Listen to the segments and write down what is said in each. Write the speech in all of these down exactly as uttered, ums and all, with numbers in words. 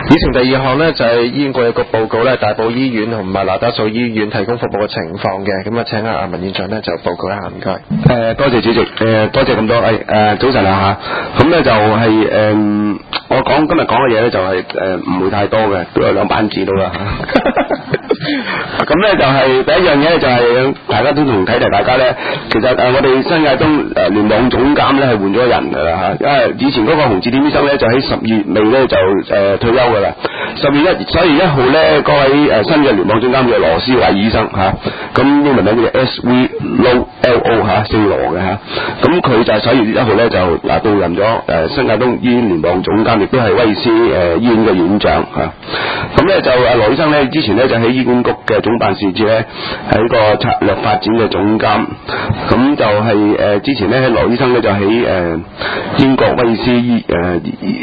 以前第二項呢，就係、是、醫院局有個報告呢，大埔醫院同埋那打素醫院提供服務嘅情況嘅，咁啊請阿阿文院長呢就報告一下，唔該。 誒、呃、多謝主席，誒、呃、多謝咁多位誒、呃、早晨啊嚇，咁咧就係、是、誒、呃、我講今日講嘅嘢咧就係誒唔會太多嘅，都有兩版字到啦嚇。咁咧就係、是、第一樣嘢就係、是、大家都同提提大家咧，其實誒、呃、我哋新界東誒聯網總監咧係換咗人㗎啦嚇，因為以前嗰個洪志典醫生咧就喺十月尾咧就誒、呃、退休㗎啦，十月一所以一號咧嗰位誒新嘅聯網總監叫羅思偉醫生嚇，咁、啊、英文名叫 S V L O 嚇，姓羅嘅嚇，咁佢就係十一月一號咧就嗱到任咗誒新界東醫院聯網總監，亦都係威斯誒醫院嘅院長嚇。咁、啊、咧就阿羅醫生咧之前咧就喺醫管局嘅總辦事處咧喺個策略發展嘅總監，咁就係、是、誒、呃、之前咧羅醫生咧就喺誒、呃、英國威斯醫誒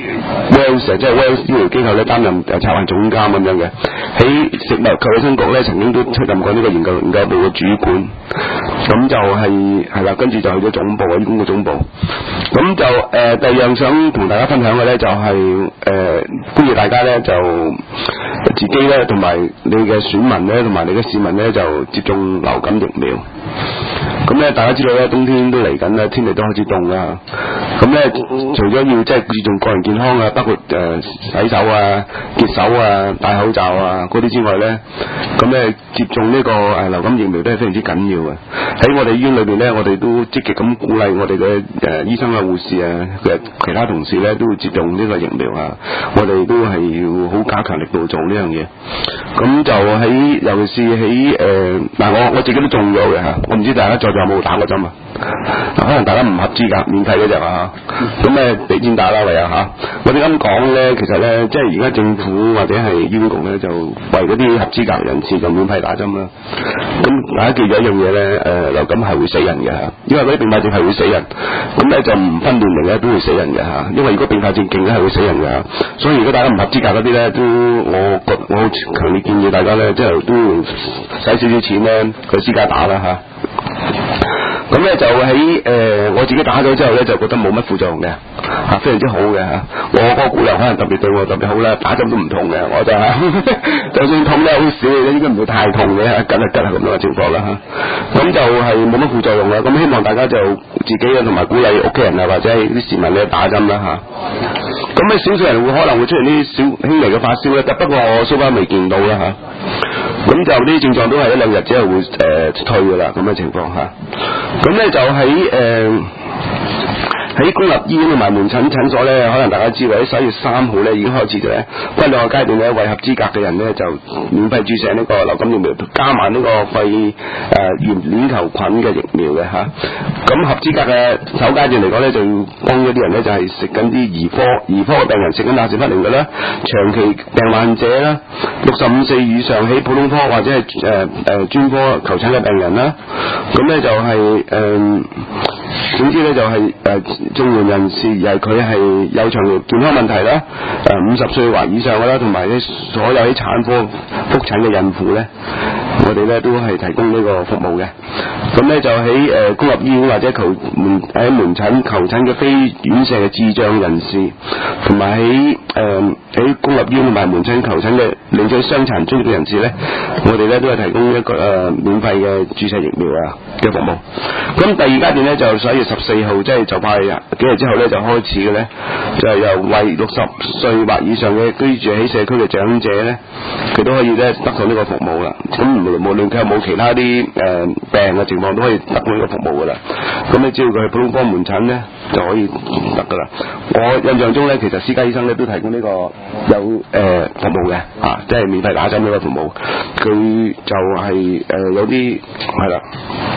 Wales 即係 Wales 醫療機構咧擔任誒策劃總監咁樣嘅，喺食物及衛生局咧曾經都出任過呢個研究研究部嘅主管，咁就係係啦，跟住就去咗總部啊，醫管局總部。咁就誒、呃、第二樣想同大家分享嘅咧就係誒呼籲大家咧就自己咧同埋你嘅選民咧同埋你嘅市民咧就接種流感疫苗。咁咧大家知道咧冬天都嚟緊啦，天氣都開始凍啦。咁咧除咗要即係注重個人健康啊，包括誒、呃、洗手啊、潔手啊、戴口罩啊嗰啲之外咧，咁咧接種呢個誒流感疫苗都係非常之緊要嘅。喺我哋醫院裏邊咧，我哋都積極咁鼓勵我哋嘅誒醫生啊、護士啊嘅其他同事咧都會接種呢個疫苗啊。我哋都係要好加強力度做呢樣嘢。咁就喺尤其是喺誒嗱，我我自己都中咗嘅嚇，我唔知大家在座有冇打過針啊？可能大家唔合資格，免費嗰隻啊，咁咧俾錢打啦，唯有嚇。我哋咁講咧，其實咧，即係而家政府或者係醫管局咧，就為嗰啲合資格人士就免費打針啦。咁大家記住一樣嘢咧，誒、呃、流感係會死人嘅嚇，因為嗰啲併發症係會死人，咁咧就唔分年齡咧都會死人嘅嚇。因為如果併發症勁咧係會死人嘅嚇，所以如果大家唔合資格嗰啲咧，都我覺我好強烈建議大家咧，即係都要使少少錢咧去私家打啦嚇。咁咧就喺誒、呃、我自己打咗之後咧，就覺得冇乜副作用嘅嚇、啊，非常之好嘅嚇、啊。我嗰個姑娘可能特別對我特別好啦，打針都唔痛嘅，我就係、是、就算痛咧好少嘅，應該唔會太痛嘅，吉一吉啊咁樣嘅情況啦嚇。咁、啊、就係冇乜副作用啦。咁希望大家就自己啊同埋鼓勵屋企人啊或者係啲市民咧打針啦嚇。咁咧少數人會可能會出現啲小輕微嘅發燒咧，不過我蘇巴未見到啦嚇。咁、啊、就呢啲症狀都係一兩日之後會誒、呃、退㗎啦，咁嘅情況嚇。咁、啊、咧就喺誒喺公立醫院同埋門診診所咧，可能大家知道喺十一月三號咧已經開始咗咧，分兩個階段咧，為合資格嘅人咧就免費注射呢個流感疫苗，加埋呢個肺誒炎鏈球菌嘅疫苗嘅嚇。咁、啊、合資格嘅首階段嚟講咧，就要幫嗰啲人咧就係食緊啲兒科兒科嘅病人食緊亞士匹靈嘅啦，長期病患者啦，六十五歲以上喺普通科或者係誒誒專科求診嘅病人啦。咁咧就係、是、誒、呃，總之咧就係、是、誒。呃綜援人士，而係佢係有長期健康問題啦，誒五十歲或以上嘅啦，同埋啲所有啲產科覆診嘅孕婦咧，我哋咧都係提供呢個服務嘅。咁咧就喺誒、呃、公立醫院或者求門喺門診求診嘅非院舍嘅智障人士，同埋喺誒喺公立醫院同埋門診求診嘅領取傷殘津貼嘅人士咧，我哋咧都係提供一個誒、呃、免費嘅注射疫苗啊嘅服務。咁第二階段咧就十一月十四號，即係就快幾日之後咧就開始嘅咧，就係、是、由為六十歲或以上嘅居住喺社區嘅長者咧，佢都可以咧得到呢個服務啦。咁無無論佢有冇其他啲誒、呃、病嘅情況，都可以得到呢個服務噶啦。咁你只要佢去普通科門診咧就可以得噶啦。我印象中咧，其實私家醫生咧都提供呢個有誒、呃、服務嘅啊，即係免費打針呢個服務。佢就係、是、誒、呃、有啲係啦，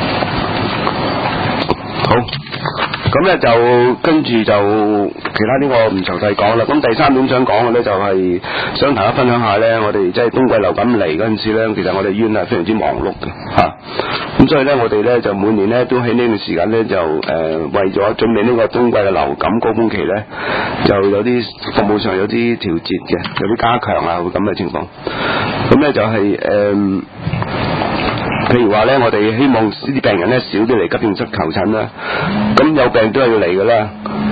好。咁咧就跟住就其他啲我唔詳細講啦。咁第三點想講嘅咧就係、是、想同大家分享下咧，我哋即係冬季流感嚟嗰陣時咧，其實我哋醫院係非常之忙碌嘅嚇。咁、啊、所以咧，我哋咧就每年咧都喺呢段時間咧就誒、呃、為咗準備呢個冬季嘅流感高峰期咧，就有啲服務上有啲調節嘅，有啲加強啊咁嘅情況。咁咧就係、是、誒。呃譬如話咧，我哋希望呢啲病人咧少啲嚟急症室求診啦。咁有病都係要嚟噶啦。咁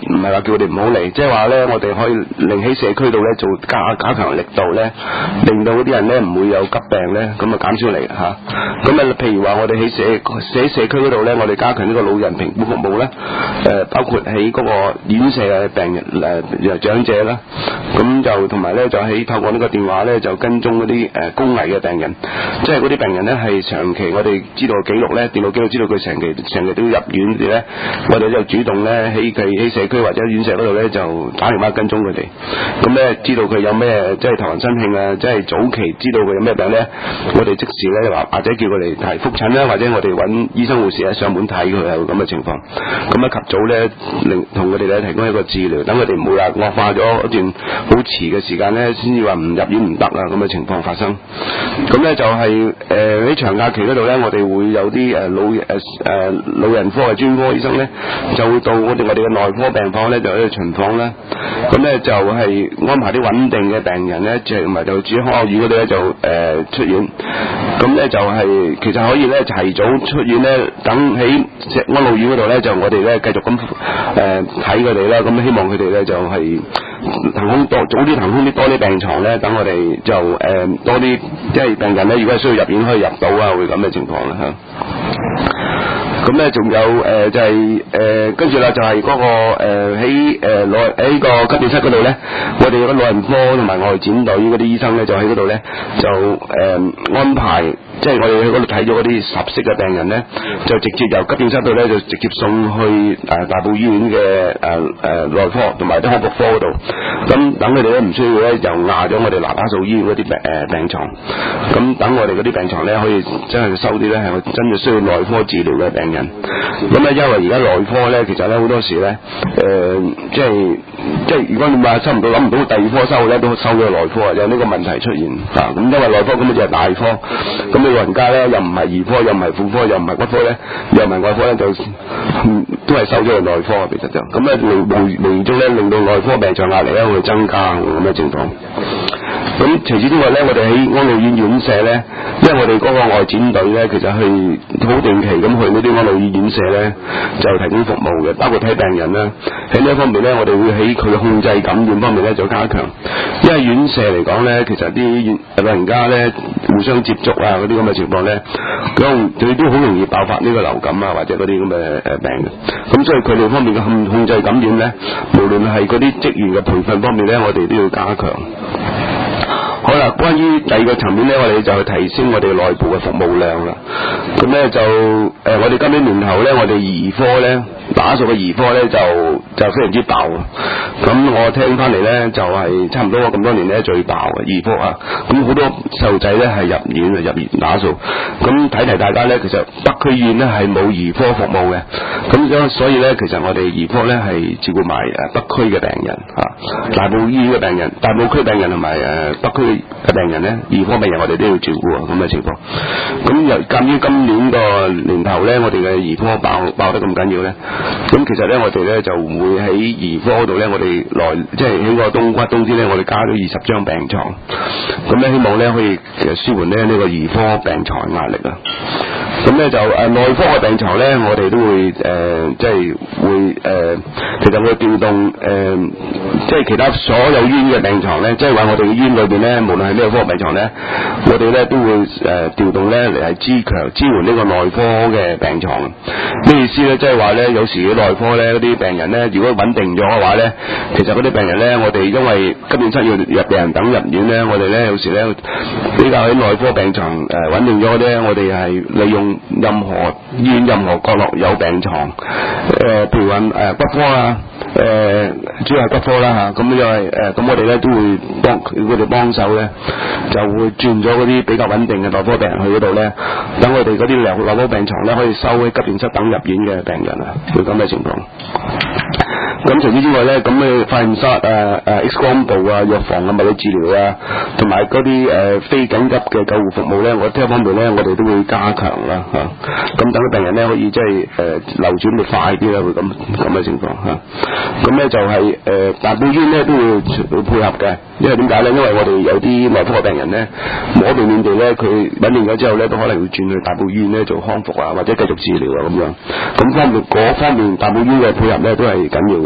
唔係話叫佢哋唔好嚟，即係話咧我哋可以令喺社區度咧做加加強力度咧，令到嗰啲人咧唔會有急病咧，咁啊減少嚟嚇。咁啊譬如話我哋喺社喺社區嗰度咧，我哋加強呢個老人評估服務咧，誒、呃、包括喺嗰個院舍嘅病人誒、呃、長者啦，咁就同埋咧就喺透過呢個電話咧就跟蹤嗰啲誒高危嘅病人，即係嗰啲病人咧係長期我哋知道記錄咧，電腦記錄知道佢長期長期都要入院啲咧，我哋就主動咧喺佢喺社區或者院舍嗰度咧就打電話跟蹤佢哋，咁咧知道佢有咩即係頭暈身㷫啊，即係早期知道佢有咩病咧，我哋即時咧話或者叫佢哋提覆診啦，或者我哋揾醫生護士咧上門睇佢有咁嘅情況，咁啊及早咧令同佢哋咧提供一個治療，等佢哋唔會話惡化咗一段好遲嘅時間咧，先至話唔入院唔得啦咁嘅情況發生。咁咧就係誒喺長假期嗰度咧，我哋會有啲誒老誒誒、呃、老人科嘅專科醫生咧，就會到我哋我哋嘅內科病房咧就喺度巡訪啦。咁咧就係安排啲穩定嘅病人咧，即係唔係就住喺康樂院嗰度咧就誒、呃、出院。咁咧就係、是、其實可以咧提早出院咧，等喺安老院嗰度咧就我哋咧繼續咁誒睇佢哋啦。咁希望佢哋咧就係、是。騰空多早啲騰空啲多啲病床咧，等我哋就誒、呃、多啲即係病人咧，如果係需要入院可以入到啊，會咁嘅情況啦嚇。咁咧仲有誒、呃、就係誒跟住啦，就係、是、嗰、那個誒喺誒內喺個急症室嗰度咧，我哋個老人科同埋外展隊嗰啲醫生咧，就喺嗰度咧就誒、呃、安排，即係我哋喺嗰度睇咗嗰啲合適嘅病人咧，就直接由急症室度咧就直接送去誒、呃、大埔醫院嘅誒誒內科同埋啲康復科嗰度，咁等佢哋咧唔需要咧就壓咗我哋喇叭數醫院嗰啲病誒病床，咁等我哋嗰啲病床咧可以真係收啲咧係真係需要內科治療嘅病人。咁咧，因為而家內科咧，其實咧好多時咧，誒、呃，即係即係，如果你話收唔到，諗唔到第二科收咧，都收咗內科啊，有呢個問題出現啊。咁因為內科咁就係大科，咁你老人家咧又唔係兒科，又唔係婦科，又唔係骨科咧，又唔係外科咧，就、嗯、都係收咗去內科啊，其實就咁咧，無無無形中咧令到內科病床壓力咧會增加咁嘅情況。咁除此之外咧，我哋喺安老院院舍咧，因為我哋嗰個外展隊咧，其實係好定期咁去呢啲安老院院舍咧，就提供服務嘅，包括睇病人啦。喺呢一方面咧，我哋會喺佢控制感染方面咧就加強。因為院舍嚟講咧，其實啲老人家咧互相接觸啊嗰啲咁嘅情況咧，咁佢都好容易爆發呢個流感啊或者嗰啲咁嘅誒病嘅。咁所以佢哋方面嘅控控制感染咧，無論係嗰啲職員嘅培訓方面咧，我哋都要加強。好啦，關於第二個層面咧，我哋就去提升我哋內部嘅服務量啦。咁咧就誒、呃，我哋今年年頭咧，我哋兒科咧打掃嘅兒科咧就就非常之爆啊！咁我聽翻嚟咧就係、是、差唔多咁多年咧最爆嘅兒科啊！咁好多細路仔咧係入院啊，入院打掃。咁提提大家咧，其實北區醫院咧係冇兒科服務嘅。咁所以咧，其實我哋兒科咧係照顧埋誒北區嘅病人啊，大埔醫院嘅病人、大埔區病人同埋誒北區嘅病人咧，兒科病人我哋都要照顧啊，咁嘅情況。咁由鑑於今年個年頭咧，我哋嘅兒科爆爆得咁緊要咧，咁其實咧我哋咧就會喺兒科度咧，我哋來即係喺個冬瓜冬天咧，我哋加咗二十張病床，咁咧希望咧可以其實舒緩咧呢個兒科病床壓力啊。咁咧就誒內科嘅病床咧，我哋都會誒、呃、即係會誒、呃，其實會調動誒、呃，即係其他所有醫院嘅病床咧，即係話我哋嘅醫院裏邊咧，無論係咩科病床咧，我哋咧都會誒、呃、調動咧嚟係支強支援呢個內科嘅病床。咩意思咧？即係話咧，有時嘅內科咧嗰啲病人咧，如果穩定咗嘅話咧，其實嗰啲病人咧，我哋因為急症室要入病人等入院咧，我哋咧有時咧比較喺內科病床誒、呃、穩定咗咧，我哋係利用任何醫院任何角落有病床，誒、呃，譬如話誒、呃、骨科啊，誒、呃，主要係骨科啦吓，咁因為誒，咁、呃、我哋咧都會幫佢哋幫手咧，就會轉咗嗰啲比較穩定嘅內科病人去嗰度咧，等我哋嗰啲內內科病床咧可以收喺急症室等入院嘅病人啊，會咁嘅情況。咁除此之外咧，咁嘅化驗室誒誒 X 光部啊、藥房啊、物理治療啊，同埋嗰啲誒非緊急嘅救護服務咧，我呢一方面咧，我哋都會加強啦嚇。咁等啲病人咧可以即係誒流轉會快啲啦，會咁咁嘅情況嚇。咁咧就係、是、誒、呃、大埔醫院咧都會會配合嘅，因為點解咧？因為我哋有啲內科嘅病人咧，無可避免地咧，佢穩定咗之後咧，都可能會轉去大埔醫院咧做康復啊，或者繼續治療啊咁樣。咁方面嗰方面大埔醫院嘅配合咧都係緊要嘅。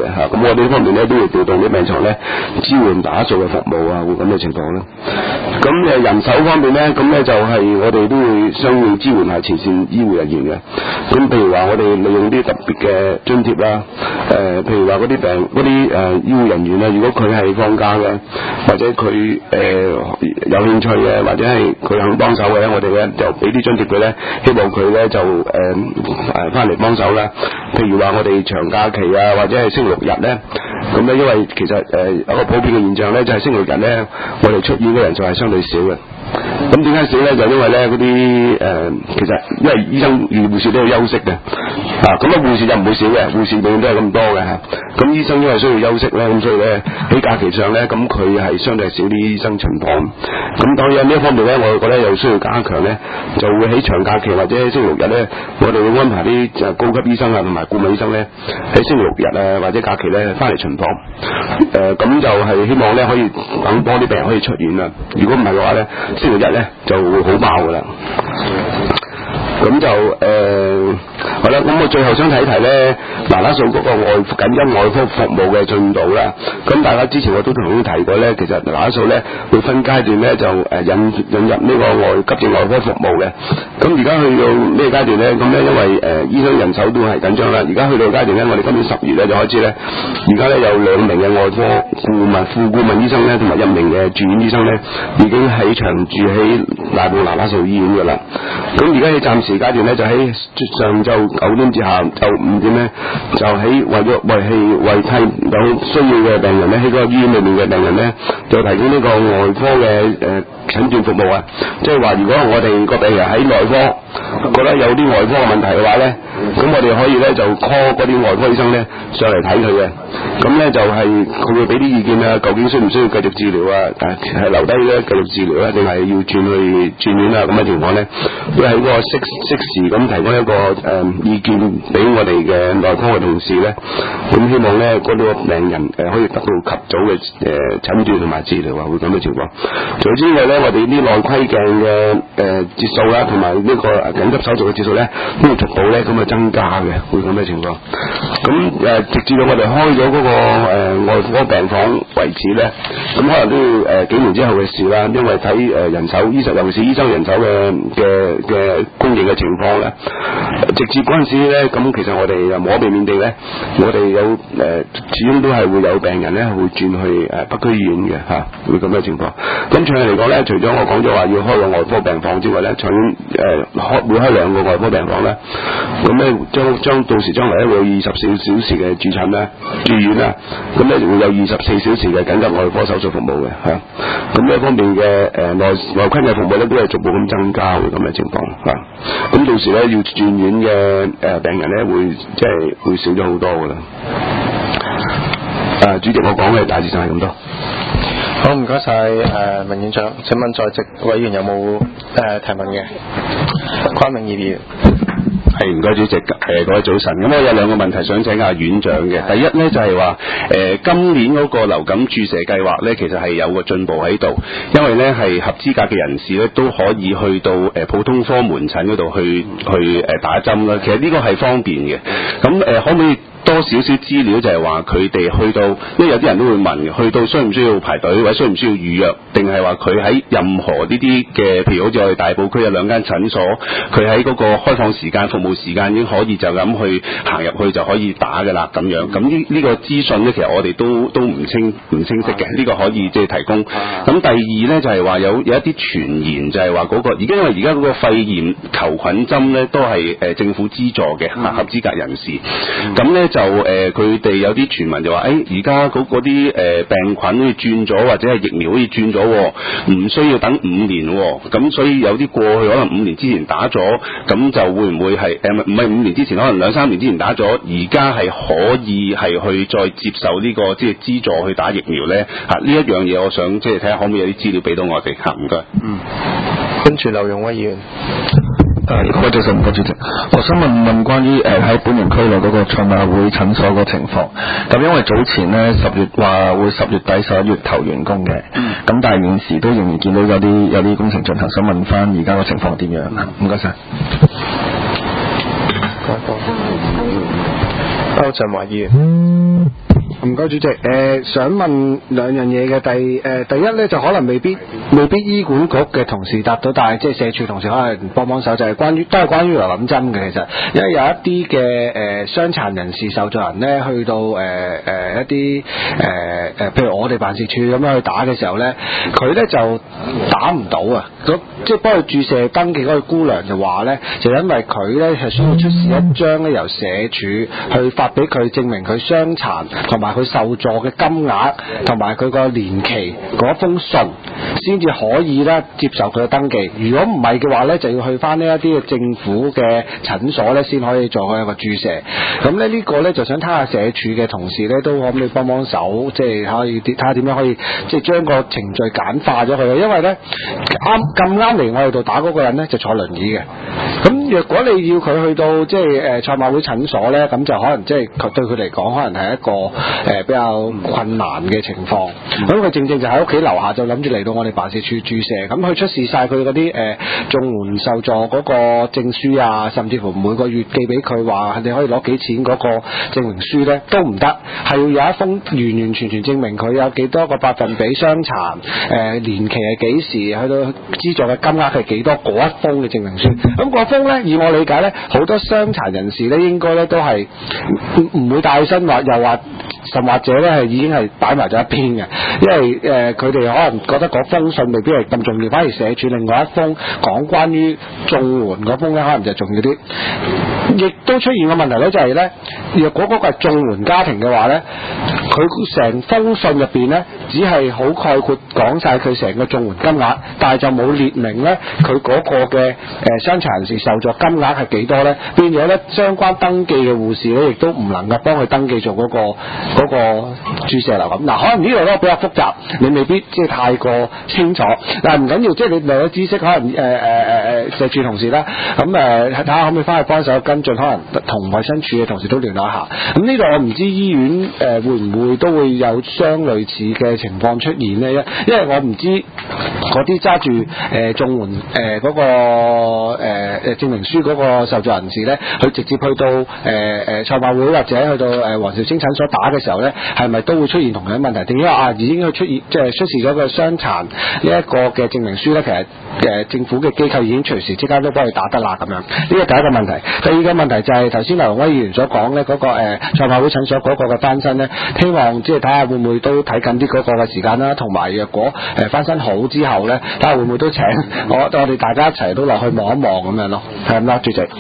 嚇。咁我哋呢方面咧都要調動啲病床咧支援打掃嘅服務啊，會咁嘅情況啦。咁誒人手方面咧，咁咧就係我哋都會相應支援下前線醫護人員嘅。咁譬如話我哋利用啲特別嘅津貼啦，誒、呃、譬如話嗰啲病嗰啲誒醫護人員咧，如果佢係放假嘅，或者佢誒、呃、有興趣嘅，或者係佢肯幫手嘅咧，我哋咧就俾啲津貼佢咧，希望佢咧就誒誒翻嚟幫手啦。譬如話我哋長假期啊，或者係星期六日咧，咁咧因為其實誒、呃、一個普遍嘅現象咧，就係、是、星期六日咧，我哋出院嘅人就係相對少嘅。咁點解少咧？就因為咧嗰啲誒，其實因為醫生與護士都要休息嘅，啊咁啊護士就唔會少嘅，護士永遠都係咁多嘅嚇。咁、啊、醫生因為需要休息咧，咁所以咧喺假期上咧，咁佢係相對少啲醫生情況。咁當然呢一方面咧，我覺得又需要加強咧，就會喺長假期或者星期六日咧，我哋會安排啲誒高級醫生啊同埋顧問醫生咧喺星期六日啊或者假期咧翻嚟巡房。誒、呃、咁就係希望咧可以等多啲病人可以出院啦。如果唔係嘅話咧，星期日咧就會好爆噶啦。咁就誒、呃、好啦，咁我最後想睇睇咧，嗱嗱數嗰個外緊急外科服務嘅進度啦。咁大家之前我都同你提過咧，其實嗱嗱數咧會分階段咧就誒引引入呢個外急症外科服務嘅。咁而家去到咩階段咧？咁咧因為誒、呃、醫生人手都係緊張啦。而家去到階段咧，我哋今年十月咧就開始咧，而家咧有兩名嘅外科顧問、副顧問醫生咧，同埋一名嘅住院醫生咧，已經喺長住喺大埔嗱嗱數醫院噶啦。咁而家喺暫時階段咧，就喺上晝九點至下晝五點咧，就喺為咗為係為替有需要嘅病人咧，喺個醫院裏面嘅病人咧，就提供呢個外科嘅誒診斷服務啊。即係話，如果我哋個病人喺內科覺得有啲外科嘅問題嘅話咧，咁我哋可以咧就 call 嗰啲外科醫生咧上嚟睇佢嘅。咁咧就係佢會俾啲意見啊，究竟需唔需要繼續治療啊？誒係留低咧繼續治療啊，定係要轉去轉院啊？咁嘅情況咧，會喺個適適時咁提供一個誒、呃、意見俾我哋嘅內科嘅同事咧。咁希望咧嗰個病人誒可以得到及早嘅誒診斷同埋治療啊，會咁嘅情況。除此之外咧，我哋啲內窺鏡嘅誒節數啦，同埋呢個緊急手術嘅節數咧，都會逐步咧咁啊增加嘅，會咁嘅情況。咁誒、呃、直至到我哋開咗嗰、那個誒、呃、外科病房為止咧，咁可能都要誒、呃、幾年之後嘅事啦，因為睇誒、呃、人手醫生，尤其是醫生人手嘅嘅嘅供應嘅情況咧，直至嗰陣時咧，咁其實我哋又無可避免地咧，我哋有誒、呃、始終都係會有病人咧會轉去誒、呃、北區醫院嘅嚇、啊，會咁嘅情況。咁長期嚟講咧，除咗我講咗話要開個外科病房之外咧，長遠誒開會開兩個外科病房咧，咁咧將將到時將來咧會有二十四小時嘅駐診啦、住院啦，咁咧會有二十四小時嘅緊急外科手術服務嘅嚇。咁呢一方面嘅誒內內窺嘅服務咧都係逐步咁增加嘅咁嘅情況嚇。咁到時咧要轉院嘅誒病人咧會即係會少咗好多㗎啦。誒，主席，我講嘅大致上係咁多。 好，唔該晒誒文院長。請問在席委員有冇誒、呃、提問嘅？關明義議員。 係，唔該主席，誒、呃、各位早晨。咁我有兩個問題想請下院長嘅。第一咧就係話誒今年嗰個流感注射計劃咧，其實係有個進步喺度，因為咧係合資格嘅人士咧都可以去到誒、呃、普通科門診嗰度去去誒、呃、打針啦。其實呢個係方便嘅。咁誒、呃、可唔可以多少少資料，就係話佢哋去到，因為有啲人都會問，去到需唔需要排隊，或者需唔需要預約，定係話佢喺任何呢啲嘅，譬如好似我哋大埔區有兩間診所，佢喺嗰個開放時間、服務時間已經可以就咁去行入去就可以打㗎啦，咁樣。咁呢呢個資訊呢，其實我哋都都唔清唔清晰嘅，呢、這個可以即係提供。咁第二呢，就係、是、話有有一啲傳言就係話嗰個，而家因為而家嗰個肺炎球菌針呢，都係誒政府資助嘅合資格人士，咁呢。就誒佢哋有啲傳聞就話，誒而家嗰啲誒病菌好似轉咗，或者係疫苗好似轉咗，唔需要等五年，咁所以有啲過去可能五年之前打咗，咁就會唔會係誒唔係五年之前，可能兩三年之前打咗，而家係可以係去再接受呢、這個即係資助去打疫苗咧？嚇、啊、呢一樣嘢，我想即係睇下可唔可以有啲資料俾到我哋嚇，唔該。 嗯，跟住劉勇威議員。 誒，各位早晨，唔該主席，我想問問關於誒喺本園區內嗰個賽馬會診所個情況。咁因為早前咧十月話會十月底十一月頭完工嘅，咁、嗯、但係現時都仍然見到有啲有啲工程進行，想問翻而家個情況點樣？唔該晒。 歐振華議員。 唔該主席，誒、呃、想問兩樣嘢嘅，第誒、呃、第一咧就可能未必未必醫管局嘅同事答到，但係即係社署同事可能幫幫手，就係、是、關於都係關於流感針嘅。其實因為有一啲嘅誒傷殘人士受助人咧，去到誒誒、呃、一啲誒誒，譬如我哋辦事處咁樣去打嘅時候咧，佢咧就打唔到啊！咁即係幫佢注射登記嗰個姑娘就話咧，就因為佢咧係需要出示一張咧由社署去發俾佢證明佢傷殘同埋佢受助嘅金額同埋佢個年期嗰封信，先至可以咧接受佢嘅登記。如果唔係嘅話咧，就要去翻呢一啲嘅政府嘅診所咧，先可以做佢一個注射。咁咧呢個咧就想睇下社署嘅同事咧，都可唔可以幫幫手，即係可以睇下點樣可以即係將個程序簡化咗佢。因為咧啱咁啱嚟我哋度打嗰個人咧就坐輪椅嘅。咁若果你要佢去到即係誒賽馬會診所咧，咁就可能即係對佢嚟講，可能係一個誒、呃、比較困難嘅情況。咁佢、嗯、正正就喺屋企樓下就諗住嚟到我哋辦事處注射，咁佢出示晒佢嗰啲誒綜援受助嗰個證書啊，甚至乎每個月寄俾佢話你可以攞幾錢嗰個證明書咧都唔得，係要有一封完完全全證明佢有幾多個百分比傷殘，誒、呃、年期係幾時，去到資助嘅金額係幾多嗰一封嘅證明書。咁嗰封咧，以我理解咧，好多傷殘人士咧應該咧都係唔唔會帶身話又話。甚或者咧係已經係擺埋咗一邊嘅，因為誒佢哋可能覺得嗰封信未必係咁重要，反而社署另外一封講關於綜援嗰封咧，可能就重要啲。亦都出現個問題咧，就係咧，若果嗰個係綜援家庭嘅話咧，佢成封信入邊咧，只係好概括講晒佢成個綜援金額，但係就冇列明咧佢嗰個嘅誒傷殘人士受助金額係幾多咧，變咗咧相關登記嘅護士咧，亦都唔能夠幫佢登記做嗰個嗰個注射流感。嗱，可能呢度咧比較複雜，你未必即係太過清楚，但係唔緊要，即係你兩個知識可能誒誒誒誒社署同事啦，咁誒睇下可唔可以翻去幫手跟進，可能同衛生署嘅同事都聯絡一下。咁呢度我唔知醫院誒、呃、會唔會都會有相類似嘅情況出現呢？因為我唔知嗰啲揸住誒綜援誒嗰個誒誒、呃、證明書嗰個受助人士咧，佢直接去到誒誒賽馬會或者去到誒黃兆星診所打嘅時候咧，係咪都會出現同樣問題？定因為啊已經去出現即係出示咗個傷殘呢一個嘅證明書咧，其實誒、呃、政府嘅機構已經隨時即刻都幫佢打得啦咁樣。呢個第一個問題。第二個問題就係頭先劉威議員所講咧嗰個誒賽馬會診所嗰個嘅翻新咧，希望即係睇下會唔會都睇緊啲嗰個嘅時間啦，同埋若果誒翻新好之後咧，睇下會唔會都請我我哋大家一齊都落去望一望咁樣咯，係咁啦，主席。係。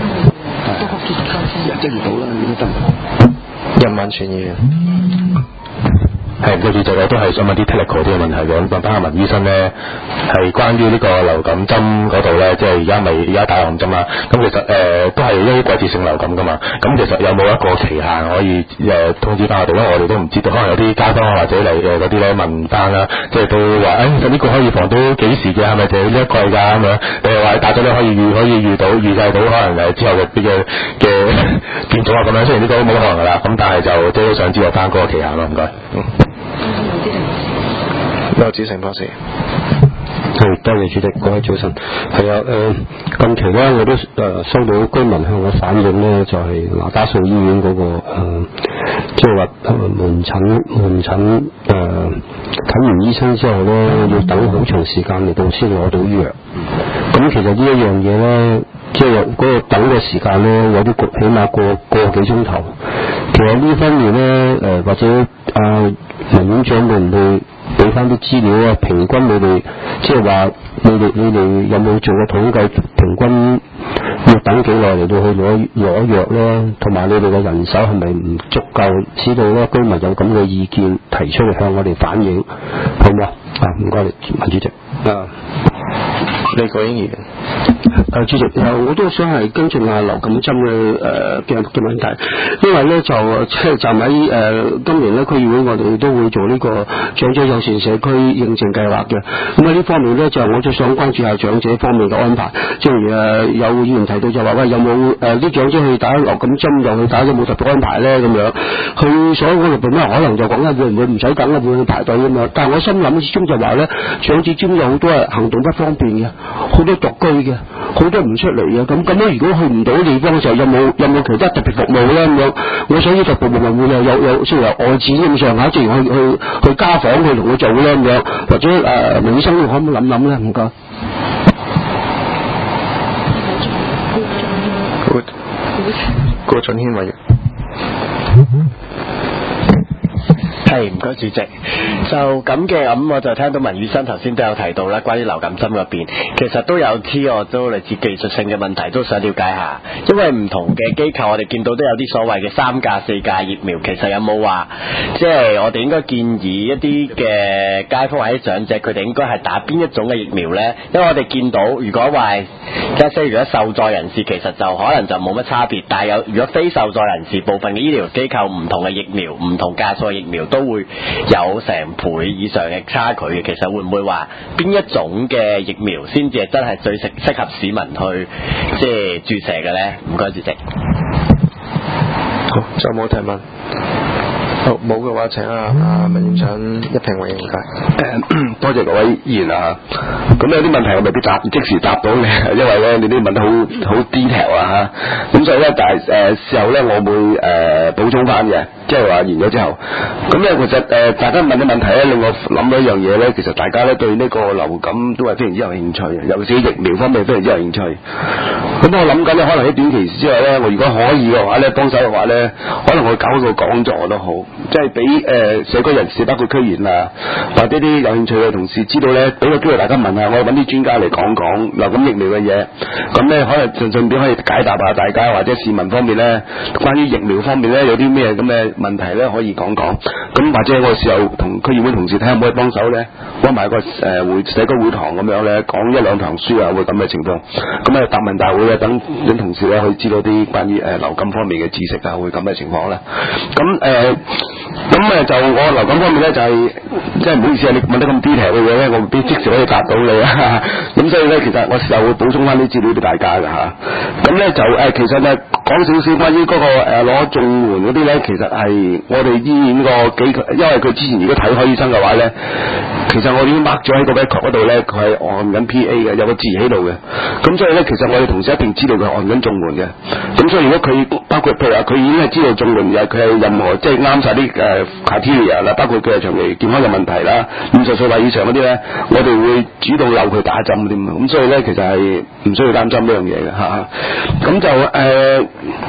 一月到啦，應該得。 任敏全議員。 係，唔該主席，我都係想問啲 technical 啲嘅問題嘅。咁問翻阿文醫生咧，係關於呢個流感針嗰度咧，即係而家咪而家打流感針啦。咁其實誒、呃、都係一啲季節性流感噶嘛。咁其實有冇一個期限可以誒、呃、通知翻我哋？因為我哋都唔知道，可能有啲街坊或者嚟誒嗰啲咧問翻啦，即係都話誒，其實呢個可以防到幾時嘅？係咪就係呢一季㗎咁樣？你係話打咗咧可以預可以預到預計到可能誒之後嘅嘅嘅變種啊咁樣。雖然呢個都冇可能㗎啦，咁但係就都想知道翻嗰個期限咯。唔該。嗯。 劉子成博士， 係多謝主席，各位早晨。係啊，誒、呃、近期咧我都誒、呃、收到居民向我反映咧，就係那打素醫院嗰、那個誒，即係話門診門診誒睇完醫生之後咧，要等好長時間嚟到先攞到藥。咁其實呢一樣嘢咧，即係嗰個等嘅時間咧，有啲起碼過個幾鐘頭。其實呢方面咧，誒、呃、或者啊文院長會唔會俾翻啲資料啊？平均你哋即係話你哋你哋有冇做過統計？平均要等幾耐嚟到去攞攞藥咧？同埋你哋嘅人手係咪唔足夠？知道咧居民有咁嘅意見提出嚟向我哋反映，好唔好啊？唔該你，文主席啊。 李國英議員。 誒主席，我都想係跟進下流感針嘅誒嘅嘅問題，因為咧就即係就喺誒、呃、今年咧區議會我哋都會做呢個長者友善社區認證計劃嘅，咁啊呢方面咧就我就想關注下長者方面嘅安排，即係誒有議員提到就話喂有冇誒啲長者去打流感針又去打有冇特別安排咧咁樣，佢所講入邊咧可能就講咧會唔會唔使等啊，會去排隊咁樣，但係我心諗始終就話咧長者中有好多係行動不方便嘅，好多獨居嘅。 好多人唔出嚟嘅，咁咁樣如果去唔到地方嘅時候，有冇有冇其他特別服務咧咁樣？我想呢個服務會唔會有有有即係話外展咁上下，即係去去去家訪去同佢做咧咁樣，或者誒明醫生可唔可以諗諗咧？唔該。 郭郭俊軒委員。 係唔該主席，就咁嘅咁我就聽到文宇生頭先都有提到啦，關於流感針嗰邊，其實都有啲我都嚟自技術性嘅問題，都想了解下，因為唔同嘅機構我哋見到都有啲所謂嘅三價四價疫苗，其實有冇話即係我哋應該建議一啲嘅街坊或者長者佢哋應該係打邊一種嘅疫苗呢？因為我哋見到如果話即係如果受助人士其實就可能就冇乜差別，但係有如果非受助人士部分嘅醫療機構唔同嘅疫苗唔同價數嘅疫苗都會有成倍以上嘅差距嘅，其實會唔會話邊一種嘅疫苗先至係真係最適適合市民去即係注射嘅呢？唔該主席。 好，仲有冇提問？好，冇嘅話請阿阿文院長一評為應解。 誒，多謝各位議員啊！咁有啲問題我未必答即時答到你，因為咧你啲問得好好 detail 啊嚇。咁所以咧，但係誒事後咧我會誒、呃、補充翻嘅，即係話完咗之後。咁咧其實誒、呃、大家問嘅問題咧令我諗到一樣嘢咧，其實大家咧對呢個流感都係非常之有興趣嘅，尤其是疫苗方面非常之有興趣。咁我諗緊咧，可能喺短期之內咧，我如果可以嘅話咧，幫手嘅話咧，可能我搞個講座都好。即係俾誒社區人士，包括區員啊，或者啲有興趣嘅同事知道咧，俾個機會大家問下，我揾啲專家嚟講講流感疫苗嘅嘢。咁咧可能順順便可以解答下大家或者市民方面咧，關於疫苗方面咧有啲咩咁嘅問題咧可以講講。咁或者我時候同區議會同事睇下可唔可以幫手咧，幫埋個誒會社區會堂咁樣咧講一兩堂書啊，會咁嘅情況。咁啊答問大會啊，等等同事咧可以知道啲關於誒流感方面嘅知識啊，會咁嘅情況啦。咁誒。咁誒就我流感方面咧就係、是、即係唔好意思啊，你問得咁 detail 嘅嘢咧，我未必即時可以答到你啊。咁所以咧，其實我事後會補充翻啲資料俾大家㗎嚇。咁咧就誒，其實咧講少少關於嗰、那個誒攞綜援嗰啲咧，其實係我哋醫院個幾，因為佢之前如果睇開醫生嘅話咧，其實我已經 mark 咗喺個 record 嗰度咧，佢係按緊 P A 嘅，有個字喺度嘅。咁所以咧，其實我哋同事一定知道佢按緊綜援嘅。咁所以如果佢包括譬如話佢已經係知道綜援，又佢係任何即係啱晒啲誒 criteria 啦，包括佢係長期健康有問題啦，五十歲或以上嗰啲咧，我哋會主動有佢打針添。咁所以咧，其實係唔需要擔心呢樣嘢嘅嚇。咁就誒。呃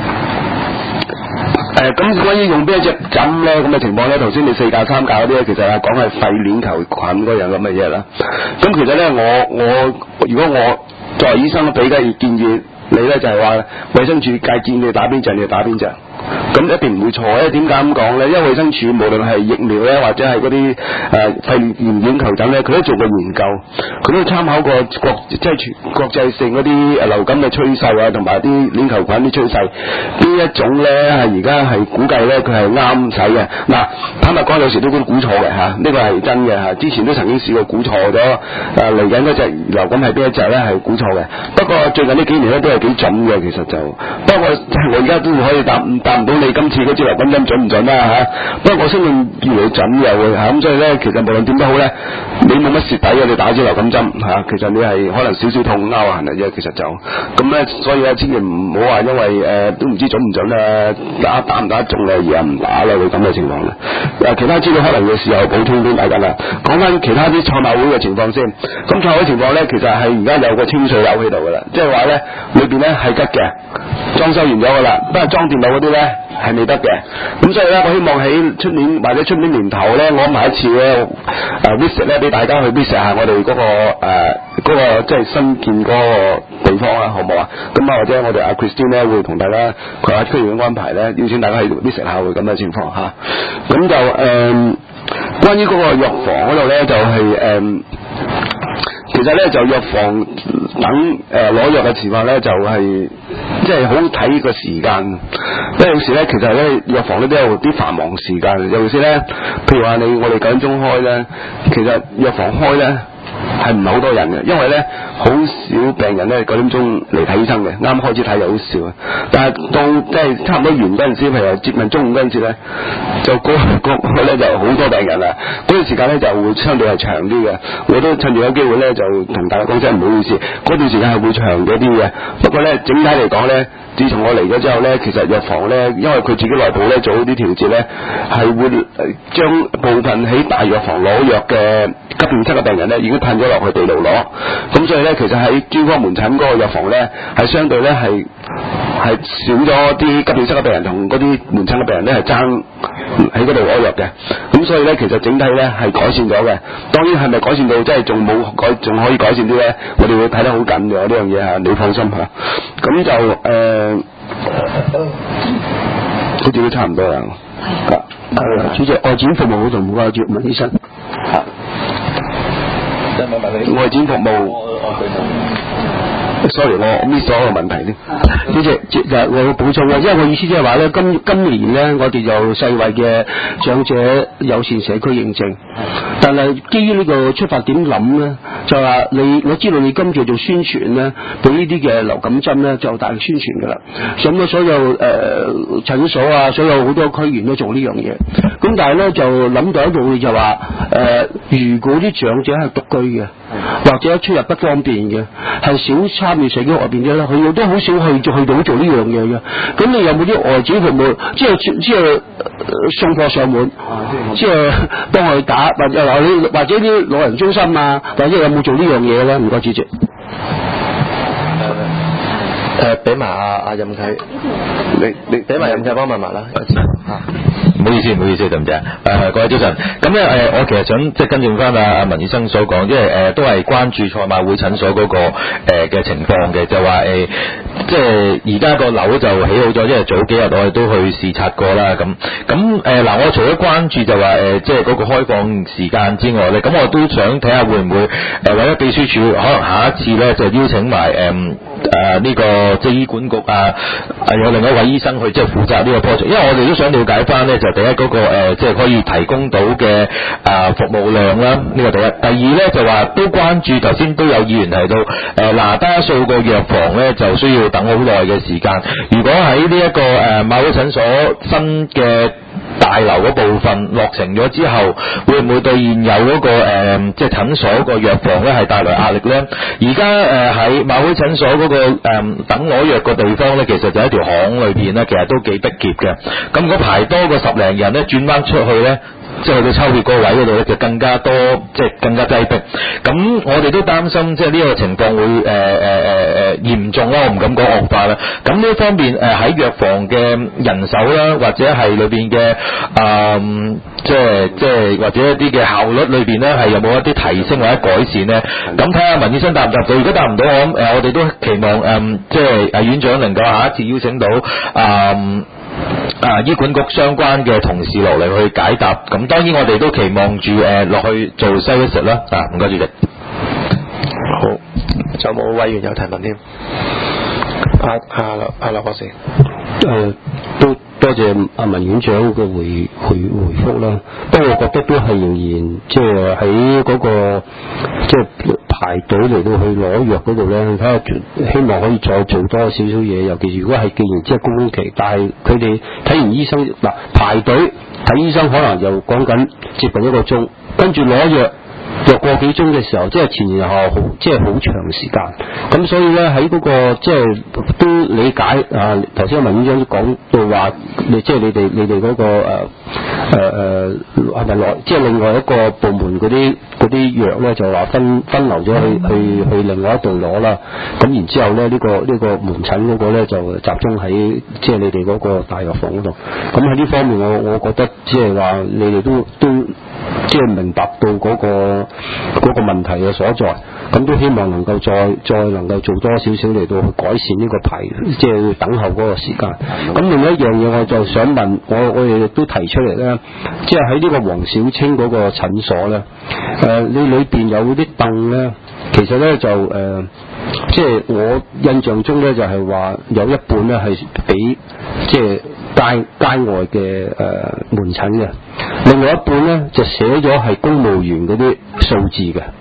誒咁關於用邊一隻針咧咁嘅情況咧，頭先你四價三價嗰啲咧，其實係講係肺鏈球菌嗰樣咁嘅嘢啦。咁其實咧，我我如果我作為醫生，俾嘅建議你咧就係話，衛生署介建議你打邊隻，你就打邊隻。咁一定唔會錯嘅，點解咁講咧？因為衛生署無論係疫苗咧，或者係嗰啲誒肺炎鏈球菌咧，佢都做過研究，佢都參考過國即係全國際性嗰啲誒流感嘅趨勢啊，同埋啲鏈球菌啲趨勢，邊一種咧係而家係估計咧佢係啱使嘅。嗱，坦白講有時都估錯嘅嚇，呢個係真嘅嚇。之前都曾經試過估錯咗，誒嚟緊嗰隻流感係邊一隻咧係估錯嘅。不過最近呢幾年咧都係幾準嘅，其實就不過我而家都可以答答唔到你今次嗰支流感針準唔準啦嚇。不過我相信越嚟越準又會嚇，咁所以咧其實無論點都好咧，你冇乜蝕底嘅，你打支流感針嚇，其實你係可能少少痛拗痕嘅啫，其實就咁咧，所以咧千祈唔好話因為誒、呃、都唔知準唔準啊，打打唔打得中咧而家唔打啦，會咁嘅情況啦。誒其他資料可能嘅時候補充俾大家啦。講翻其他啲賽馬會嘅情況先，咁賽馬會情況咧其實係而家有個清水樓喺度噶啦，即係話咧裏邊咧係吉嘅，裝修完咗噶啦，不過裝電腦嗰啲咧係未得嘅。咁所以咧我希望喺出年或者出年年頭咧，我安排一次咧誒 visit 咧俾大家去 visit 下我哋嗰、嗰個誒嗰、呃嗰個即係新建嗰個地方啦，好唔好啊？咁啊或者我哋阿 Christine 咧會同大家佢下區域嘅安排咧，邀請大家去 visit 下會咁嘅情況嚇。咁就誒、呃、關於嗰個藥房嗰度咧就係、是、誒。呃其實咧就藥房等誒攞藥嘅情況咧就係即係好睇個時間，因為有時咧其實咧藥房咧都有啲繁忙時間，尤其是咧譬如話你我哋九點鐘開咧，其實藥房開咧係唔係好多人嘅，因為咧好少病人咧九點鐘嚟睇醫生嘅，啱開始睇就好少啊。但係到即係差唔多完嗰陣時，譬如接近中午嗰陣時咧，就嗰嗰咧就好多病人啦。嗰段時間咧就會相對係長啲嘅。我都趁住有機會咧，就同大家講聲唔好意思，嗰段時間係會長咗啲嘅。不過咧，整體嚟講咧，自從我嚟咗之後咧，其實藥房咧，因為佢自己內部咧做好啲調節咧，係會將部分喺大藥房攞藥嘅急症室嘅病人咧，已經褪咗落去地路攞。咁所以咧，其實喺專科門診嗰個藥房咧，係相對咧係係少咗啲急症室嘅病人同嗰啲門診嘅病人咧係爭喺嗰度攞藥嘅。咁所以咧，其實整體咧係改善咗嘅。當然係咪改善到即係仲冇改，仲可以改善啲咧？我哋會睇得好緊嘅呢樣嘢嚇，你放心嚇。咁就誒。呃好似都差唔多啦。 係，主席，外展服務嗰度唔該，葉文醫生。 嚇。外展服務。sorry，我 miss 咗個問題咧。 主席，就我要補充啦，因為我意思即係話咧，今今年咧，我哋有世衛嘅長者友善社區認證，但係基於呢個出發點諗咧，就話你我知道你今次做宣傳咧，對呢啲嘅流感針咧就大力宣傳㗎啦。咁咧所有誒診、呃、所啊，所有好多區員都做呢樣嘢。咁但係咧就諗到一度就話誒、呃，如果啲長者係獨居嘅，或者出入不方便嘅，係少參與社區外邊嘅咧，佢都好少去去到做呢樣嘢嘅。咁你有冇啲外展服務，即係即係送貨上門，即係幫佢打，或者或者啲老人中心啊，或者有冇做呢樣嘢咧？唔該，主席。 誒，俾埋阿阿任啟，你你俾埋任啟幫問埋啦。 唔好意思，唔好意思，對唔住啊！誒，各位早晨，咁咧誒，我其實想即係跟進翻阿阿文醫生所講，因為誒、呃、都係關注賽馬會診所嗰、那個嘅、呃、情況嘅，就話誒、呃，即係而家個樓就起好咗，因為早幾日我哋都去視察過啦，咁咁誒嗱，我除咗關注就話誒、呃，即係嗰個開放時間之外咧，咁我都想睇下會唔會誒或者秘書處可能下一次咧就邀請埋誒誒呢個即係醫管局啊，有另一位醫生去即係負責呢個 project，因為我哋都想了解翻咧就。第一嗰、那個、呃、即係可以提供到嘅啊服務量啦，呢、這個第一。第二咧就話都關注，頭先都有議員提到，誒、呃、嗱，多數個藥房咧就需要等好耐嘅時間。如果喺呢一個誒、呃、馬會診所新嘅大樓嗰部分落成咗之後，會唔會對現有嗰、那個誒、呃、即係診所個藥房咧係帶來壓力咧？而家誒喺馬會診所嗰、那個誒、呃、等攞藥個地方咧，其實就喺條巷裏邊咧，其實都幾逼仄嘅。咁如果排多個十零人咧，轉翻出去咧，即係去到抽血個位嗰度咧，就更加多，即係更加擠迫。咁我哋都擔心，即係呢個情況會誒誒誒誒嚴重啦，我唔敢講惡化啦。咁呢方面誒喺藥房嘅人手啦，或者係裏邊嘅啊，即係即係或者一啲嘅效率裏邊咧，係有冇一啲提升或者改善咧？咁睇下文醫生答唔答到？如果答唔到，我諗誒我哋都期望誒、呃、即係誒院長能夠下一次邀請到啊。呃啊！醫管局相關嘅同事落嚟去解答，咁當然我哋都期望住誒落去做 service 啦。啊，唔該主席。 好，就冇委員有提問添。阿阿劉阿劉博士。 誒，都多謝阿文院長嘅回回回覆啦。不過我覺得都係仍然即係喺嗰個即係排隊嚟到去攞藥嗰度咧，睇下希望可以再做多少少嘢。尤其是如果係既然即係高峰期，但係佢哋睇完醫生嗱排隊睇醫生，可能又講緊接近一個鐘，跟住攞藥。又個幾鐘嘅時候，即係前前後後好，即係好長時間。咁所以咧喺嗰個即係都理解啊。頭先文院長都講到話，你即係你哋你哋嗰個誒誒誒係咪攞？即係另外一個部門嗰啲嗰啲藥咧，就話分分流咗去去去另外一度攞啦。咁然之後咧，呢個呢個門診嗰個咧就集中喺即係你哋嗰個大藥房嗰度。咁喺呢方面，我我覺得即係話你哋都都即係明白到嗰個。嗰個問題嘅所在，咁都希望能夠再再能夠做多少少嚟到去改善呢個排，即係等候嗰個時間。咁另外一樣嘢，我就想問，我我哋亦都提出嚟咧，即係喺呢個黃小清嗰個診所咧，誒、呃，你裏邊有啲凳咧，其實咧就誒、呃，即係我印象中咧就係話有一半咧係俾即係街街外嘅誒、呃、門診嘅。另外一半咧就寫咗係公務員嗰啲數字嘅，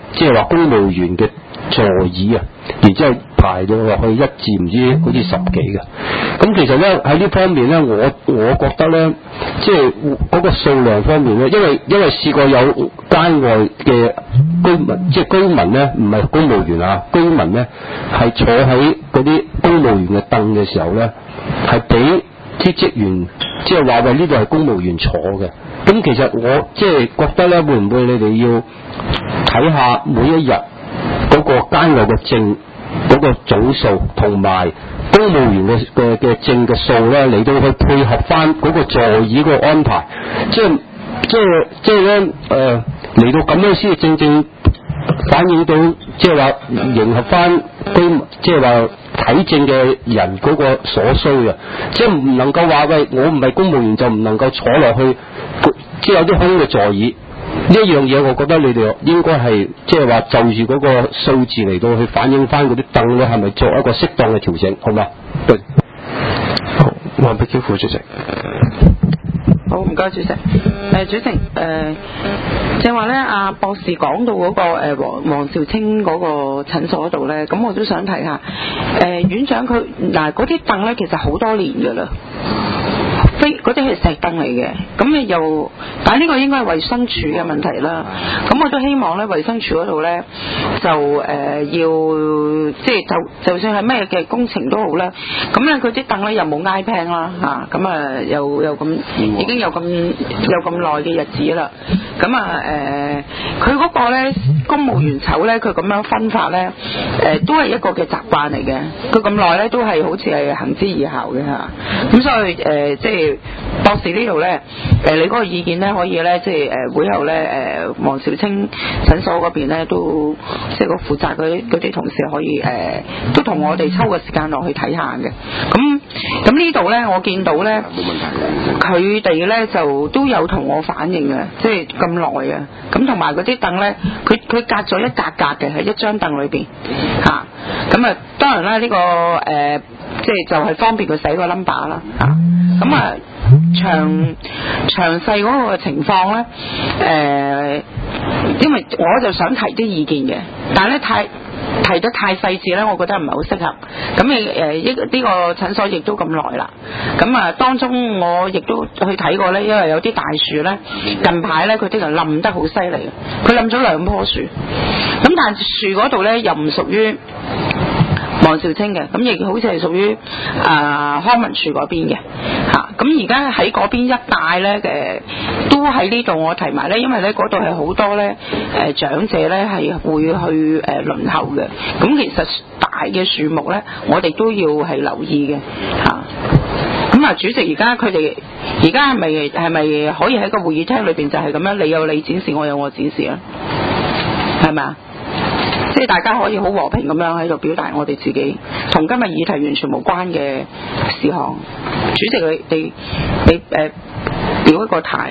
即係話公務員嘅座椅啊，然之後排到落去一至唔知好似十幾嘅。咁其實咧喺呢方面咧，我我覺得咧，即係嗰個數量方面咧，因為因為試過有街外嘅居民，即係居民咧，唔係公務員啊，居民咧係坐喺嗰啲公務員嘅凳嘅時候咧，係俾啲職員即係話喂，呢度係公務員坐嘅。咁其實我即係覺得咧，會唔會你哋要睇下每一日嗰個街外嘅證嗰個總數同埋公務員嘅嘅嘅證嘅數咧，嚟到去配合翻嗰個座椅個安排，即係即係即係咧誒嚟到咁樣先正正反映到即係話迎合翻居即係話睇證嘅人嗰個所需啊，即係唔能夠話喂，我唔係公務員就唔能夠坐落去，即係有啲空嘅座椅。呢一樣嘢，我覺得你哋應該係即係話就住嗰個數字嚟到去反映翻嗰啲凳咧，係咪作一個適當嘅調整，好嘛？對。 好，黃碧嬌副主席。 好，唔該主席。誒、呃、主席誒，正話咧，阿博士講到嗰、那個誒黃黃兆清嗰個診所嗰度咧，咁我都想提下。誒、呃、院長佢嗱嗰啲凳咧，其實好多年㗎啦。非嗰啲係石凳嚟嘅，咁你又，但係呢個應該係衛生署嘅問題啦。咁我都希望咧，衛生署嗰度咧就誒、呃、要，即係就就算係咩嘅工程都好啦。咁咧佢啲凳咧又冇挨平啦嚇，咁啊又又咁已經有咁有咁耐嘅日子啦。咁啊誒，佢嗰個咧公務員籌咧，佢咁樣分法咧，誒、呃、都係一個嘅習慣嚟嘅。佢咁耐咧都係好似係行之以效嘅嚇。咁所以誒、呃、即係。博士呢度咧，誒你嗰個意見咧可以咧，即係誒會後咧誒黃兆清診所嗰邊咧都即係個負責嗰啲嗰啲同事可以誒、呃、都同我哋抽個時間落去睇下嘅。咁咁呢度咧，我見到咧，佢哋咧就都有同我反映嘅，即係咁耐啊。咁同埋嗰啲凳咧，佢佢隔咗一格格嘅喺一張凳裏邊嚇。咁啊，當然啦，呢、這個誒、呃、即係就係方便佢寫個 number 啦嚇。咁啊，詳詳細嗰個情況咧，誒、呃，因為我就想提啲意見嘅，但係咧太提得太細緻咧，我覺得唔係好適合。咁你誒一呢個診所亦都咁耐啦，咁啊當中我亦都去睇過咧，因為有啲大樹咧，近排咧佢啲人冧得好犀利，佢冧咗兩棵樹，咁但係樹嗰度咧又唔屬於黃兆清嘅，咁亦好似係屬於啊康文署嗰邊嘅嚇。咁而家喺嗰邊一帶咧嘅，都喺呢度我提埋咧，因為咧嗰度係好多咧誒、呃、長者咧係會去誒、呃、輪候嘅。咁其實大嘅樹木咧，我哋都要係留意嘅嚇。咁啊，主席而家佢哋而家係咪係咪可以喺個會議廳裏邊就係咁樣，你有你展示，我有我展示啊？係咪啊？即係大家可以好和平咁樣喺度表達我哋自己同今日議題完全無關嘅事項。主席你你你誒、呃、表一個態。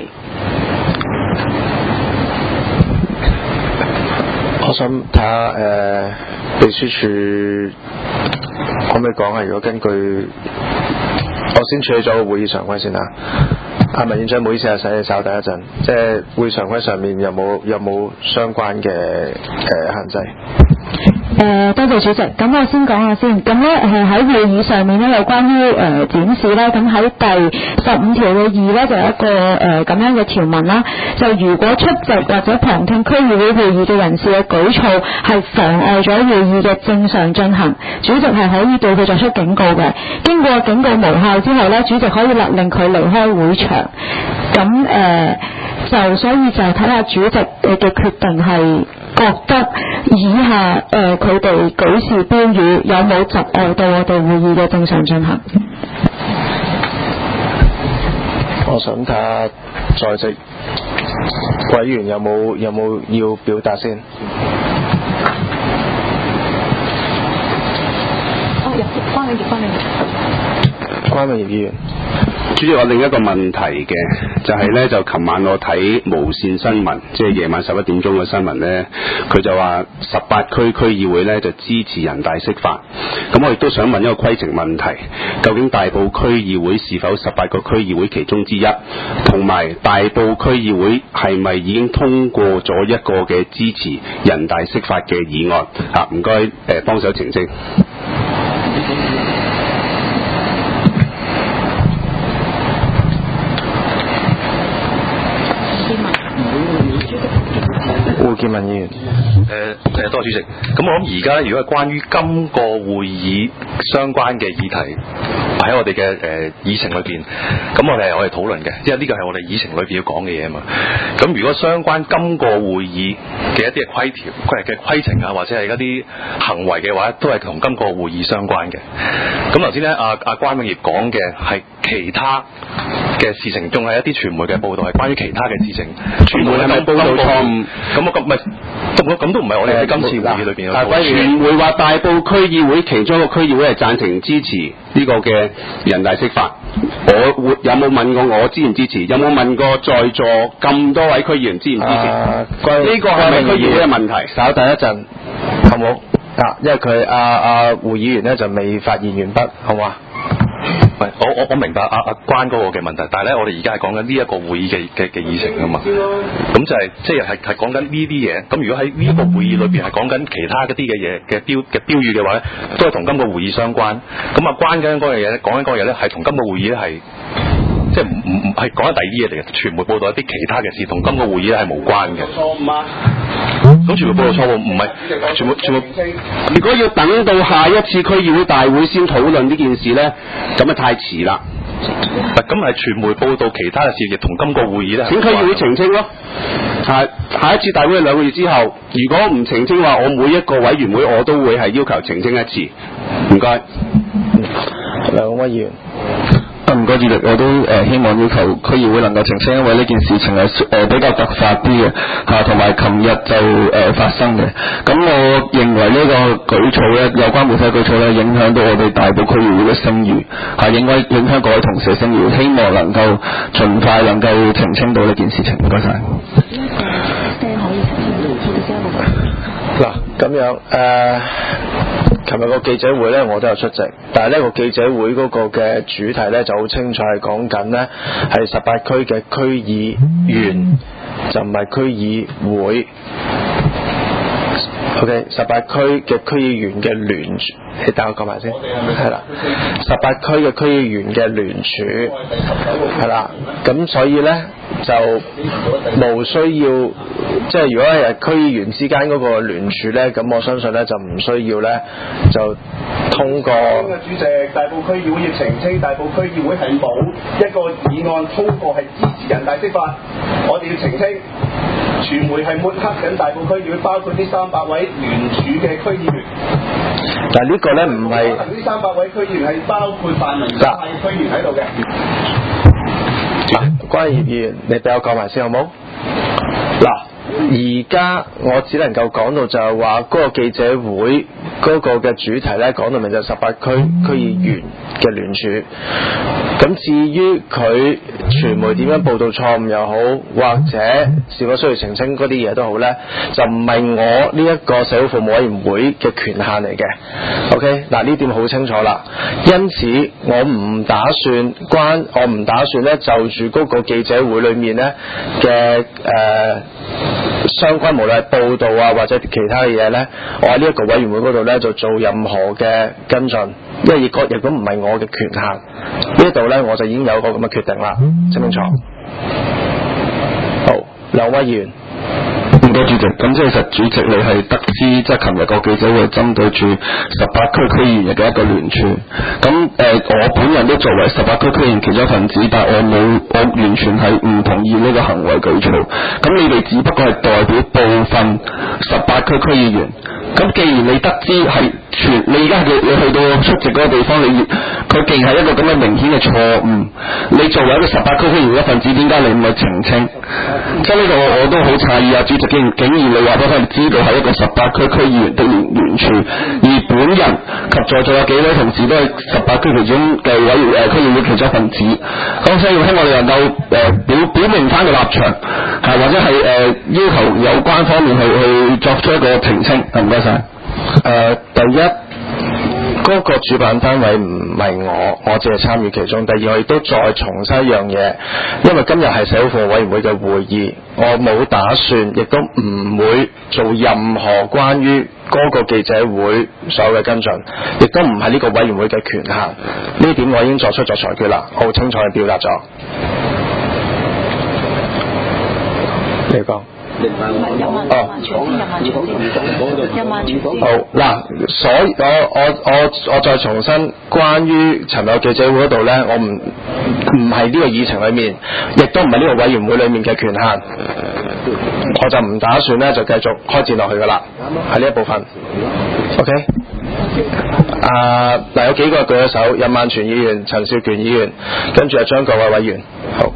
我想睇下誒秘書處可唔可以講下，如果根據我先處理咗個會議常規先啦。阿文院長，唔好意思啊，使你稍等一陣，即係會常規上面有冇有冇相關嘅誒、呃、限制？ 誒、呃，多謝主席。咁我先講下先。咁咧誒喺會議上面咧有關於誒、呃、展示咧，咁喺第十五條嘅二咧就有一個誒咁、呃、樣嘅條文啦。就如果出席或者旁聽區議會會議嘅人士嘅舉措係妨礙咗會議嘅正常進行，主席係可以對佢作出警告嘅。經過警告無效之後咧，主席可以勒令佢離開會場。咁誒、呃、就所以就睇下主席嘅決定係覺得以下誒佢哋舉示標語有冇窒礙到我哋會議嘅正常進行？ 我想睇下在席委員有冇有冇要表達先。 哦，入關你，關你。 關永業議員。 主席，我另一個問題嘅就係咧，就琴晚我睇無線新聞，即係夜晚十一點鐘嘅新聞咧，佢就話十八區區議會咧就支持人大釋法。咁我亦都想問一個規程問題，究竟大埔區議會是否十八個區議會其中之一？同埋大埔區議會係咪已經通過咗一個嘅支持人大釋法嘅議案？嚇，唔該誒幫手澄清。 胡建文議員， 誒誒，多謝主席。咁我諗而家如果係關於今個會議相關嘅議題喺我哋嘅誒議程裏邊，咁我哋係我哋討論嘅，因為呢個係我哋議程裏邊要講嘅嘢啊嘛。咁如果相關今個會議嘅一啲嘅規條、規嘅規程啊，或者係一啲行為嘅話，都係同今個會議相關嘅。咁頭先咧，阿阿關永業講嘅係其他嘅事情，仲係一啲傳媒嘅報導，係關於其他嘅事情。傳媒係咪報導錯誤？咁我咁咪咁都唔係我哋喺今次會議裏邊嘅。 傳媒話大埔區議會其中一個區議會係贊成支持呢個嘅人大釋法。我會有冇問過我支唔支持？有冇問過在座咁多位區議員支唔支持？呢、呃、個係咪區議會嘅問題？ 稍等一陣，好冇？啊，因為佢阿阿胡議員咧就未發言完畢，好嘛？ 唔係，我我我明白阿阿關嗰個嘅問題，但係咧，我哋而家係講緊呢一個會議嘅嘅嘅議程啊嘛。咁就係即係係係講緊呢啲嘢。咁如果喺呢一個會議裏邊係講緊其他嗰啲嘅嘢嘅標嘅標語嘅話咧，都係同今個會議相關。咁啊關緊嗰樣嘢咧，講緊嗰樣嘢咧係同今個會議咧係即係唔唔唔係講緊第二啲嘢嚟嘅。傳媒報道一啲其他嘅事，同今個會議咧係無關嘅。 錯誤啊！ 咁傳媒報道錯誤唔係全部全部。 如果要等到下一次區議會大會先討論呢件事咧，咁啊太遲啦。 咁係傳媒報道其他嘅事，亦同今個會議咧。 請區議會澄清咯。係下一次大會係兩個月之後，如果唔澄清話，我每一個委員會我都會係要求澄清一次。唔該。 兩位議員。 唔該主席，我都誒、呃、希望要求區議會能夠澄清，因為呢件事情係誒、呃、比較突發啲嘅嚇，同埋琴日就誒、呃、發生嘅。咁我認為呢個舉措咧，有關媒體舉措咧，影響到我哋大埔區議會嘅聲譽，係應該影響各位同事嘅聲譽。希望能夠盡快能夠澄清到呢件事情。唔該晒。 嗱，咁樣誒。呃琴日個記者會咧，我都有出席，但係呢個記者會嗰個嘅主題咧就好清楚，係講緊呢係十八區嘅區議員，就唔係區議會。OK， 十八區嘅區議員嘅聯署，你等我講埋先，係啦，十八區嘅區議員嘅聯署，係啦，咁所以呢，就冇需要，即係如果係區議員之間嗰個聯署呢，咁我相信呢，就唔需要呢，就通過。 主席，大埔區議會要澄清，大埔區議會係冇一個議案通過係支持人大釋法，我哋要澄清。傳媒係抹黑緊大埔區議會，包括呢三百位聯署嘅區議員。 但係呢個咧唔係呢三百位區議員係包括泛民派區議員喺度嘅。 嗱，關業議員，你俾我講埋先好冇？嗱，而家我只能夠講到就係話嗰個記者會嗰個嘅主題咧，講到明就十八區區議員嘅聯署。咁至於佢傳媒點樣報道錯誤又好，或者是否需要澄清嗰啲嘢都好呢，就唔係我呢一個社會服務委員會嘅權限嚟嘅。OK，嗱呢點好清楚啦。因此我唔打算關，我唔打算呢就住嗰個記者會裏面呢嘅誒、呃、相關無論係報道啊或者其他嘅嘢呢，我喺呢一個委員會嗰度呢就做任何嘅跟進，因為亦個亦都唔係我嘅權限。呢度呢，我就已經有個咁嘅決定啦，清唔清楚？好，兩位議員。 唔該主席，咁即係實主席你係得知即係琴日個記者會針對住十八區區議員嘅一個聯署，咁誒、呃、我本人都作為十八區區議員其中一份子，但我冇我完全係唔同意呢個行為舉措，咁你哋只不過係代表部分十八區區議員。咁既然你得知係全，你而家你你去到出席嗰個地方，你佢既然係一個咁嘅明顯嘅錯誤，你作為一個十八區區議員一份子，點解你唔去澄清？即係呢個我我都好詫異啊！主席竟然竟然你話俾佢哋知道係一個十八區區議員的聯聯署，而本本人及在座有幾位同事都係十八區其中嘅委員誒區議會其中一份子，咁所以希望你能夠誒、呃、表表明翻個立場，係或者係誒、呃、要求有關方面去去作出一個澄清。唔該晒。誒、 呃，第一。嗰個主辦單位唔係我，我只係參與其中。第二，我亦都再重申一樣嘢，因為今日係社會服務委員會嘅會議，我冇打算，亦都唔會做任何關於嗰個記者會所有嘅跟進，亦都唔係呢個委員會嘅權限。呢點我已經作出咗裁決啦，我好清楚嘅表達咗。你講。哦，好嗱，所以我我我我再重申，關於尋日記者會嗰度呢，我唔唔係呢個議程裏面，亦都唔係呢個委員會裏面嘅權限，我就唔打算呢就繼續開展落去噶啦，喺呢一部分 ，OK。啊，嗱有幾個舉咗手，任萬全議員、陳少權議員，跟住係張國偉委員，好。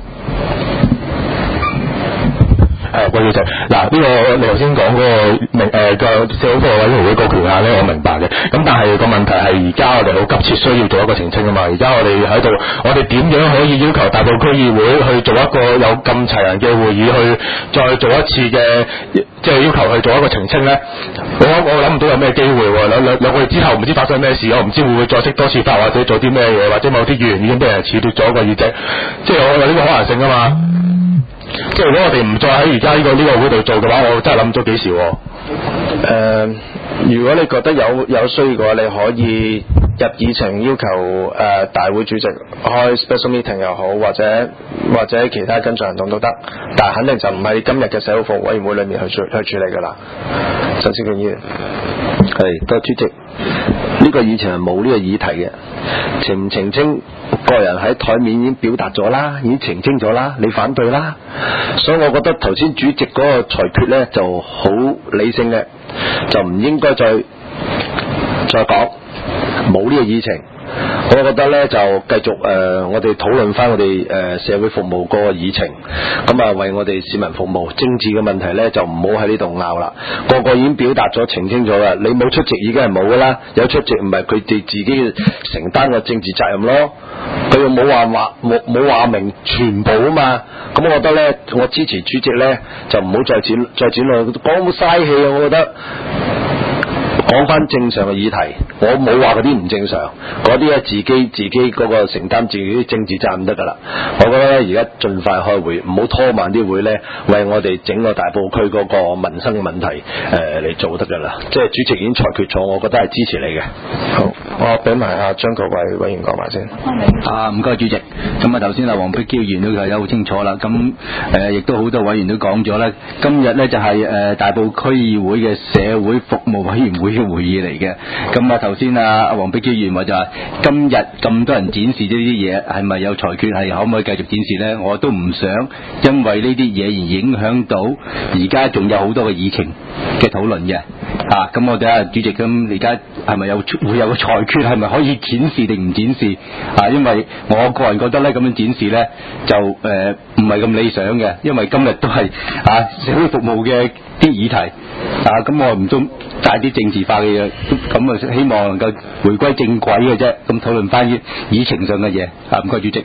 誒，關主席，嗱呢個你頭先講嗰個明誒個社會服務委員會個權限咧，我明白嘅。咁但係個問題係而家我哋好急切需要做一個澄清啊嘛。而家我哋喺度，我哋點樣可以要求大埔區議會去做一個有咁齊人嘅會議，去再做一次嘅即係要求去做一個澄清咧？我我諗唔到有咩機會喎。兩兩兩個月之後唔知發生咩事，我唔知會唔會再釋多次法，或者做啲咩嘢，或者某啲議員已經俾人褫奪咗個議席，即係我有呢個可能性啊嘛。即係如果我哋唔再喺而家呢個呢、呢個會度做嘅話，我真係諗唔到幾時。誒、 呃，如果你覺得有有需要嘅話，你可以入議程要求誒、呃、大會主席開 special meeting 又好，或者或者其他跟進行動都得，但係肯定就唔係今日嘅社會服務委員會裏面去處去處理㗎啦。陳少權議員， 係，多謝主席。呢、呢個議程係冇呢個議題嘅，澄唔澄清？個人喺台面已經表達咗啦，已經澄清咗啦，你反對啦，所以我覺得頭先主席嗰個裁決呢就好理性嘅，就唔應該再再講，冇呢個議程。我覺得呢就繼續誒、呃，我哋討論翻我哋誒、呃、社會服務嗰個議程，咁啊為我哋市民服務。政治嘅問題呢就唔好喺呢度拗啦，個個已經表達咗澄清咗啦，你冇出席已經係冇噶啦，有出席唔係佢哋自己承擔嘅政治責任咯，佢又冇話話冇冇話明全部啊嘛，咁我覺得呢，我支持主席呢就唔好再展再展落去，講好嘥氣啊，我覺得。講翻正常嘅議題，我冇話嗰啲唔正常，嗰啲咧自己自己嗰個承擔自己啲政治責任得噶啦。我覺得咧而家盡快開會，唔好拖慢啲會咧，為我哋整個大埔區嗰個民生嘅問題誒嚟、呃、做得噶啦。即係主席已經裁決咗，我覺得係支持你嘅。 好，我俾埋阿張國偉委員講埋先。 啊，唔該主席。咁啊頭先阿黃碧嬌議員都係好清楚啦。咁誒亦都好多委員都講咗啦。今日咧就係、是、誒、呃、大埔區議會嘅社會服務委員會會議嚟嘅，咁啊頭先啊阿黃碧嬌議員話就話今日咁多人展示呢啲嘢，係咪有裁決係可唔可以繼續展示呢？我都唔想因為呢啲嘢而影響到而家仲有好多嘅議程嘅討論嘅，啊咁我哋啊主席咁而家係咪有會有個裁決係咪可以展示定唔展示啊？因為我個人覺得呢，咁樣展示呢就誒唔係咁理想嘅，因為今日都係啊社會服務嘅啲議題啊，咁我唔中帶啲政治化嘅嘢，咁啊希望能夠回歸正軌嘅啫，咁討論翻啲議程上嘅嘢。啊，唔該主席。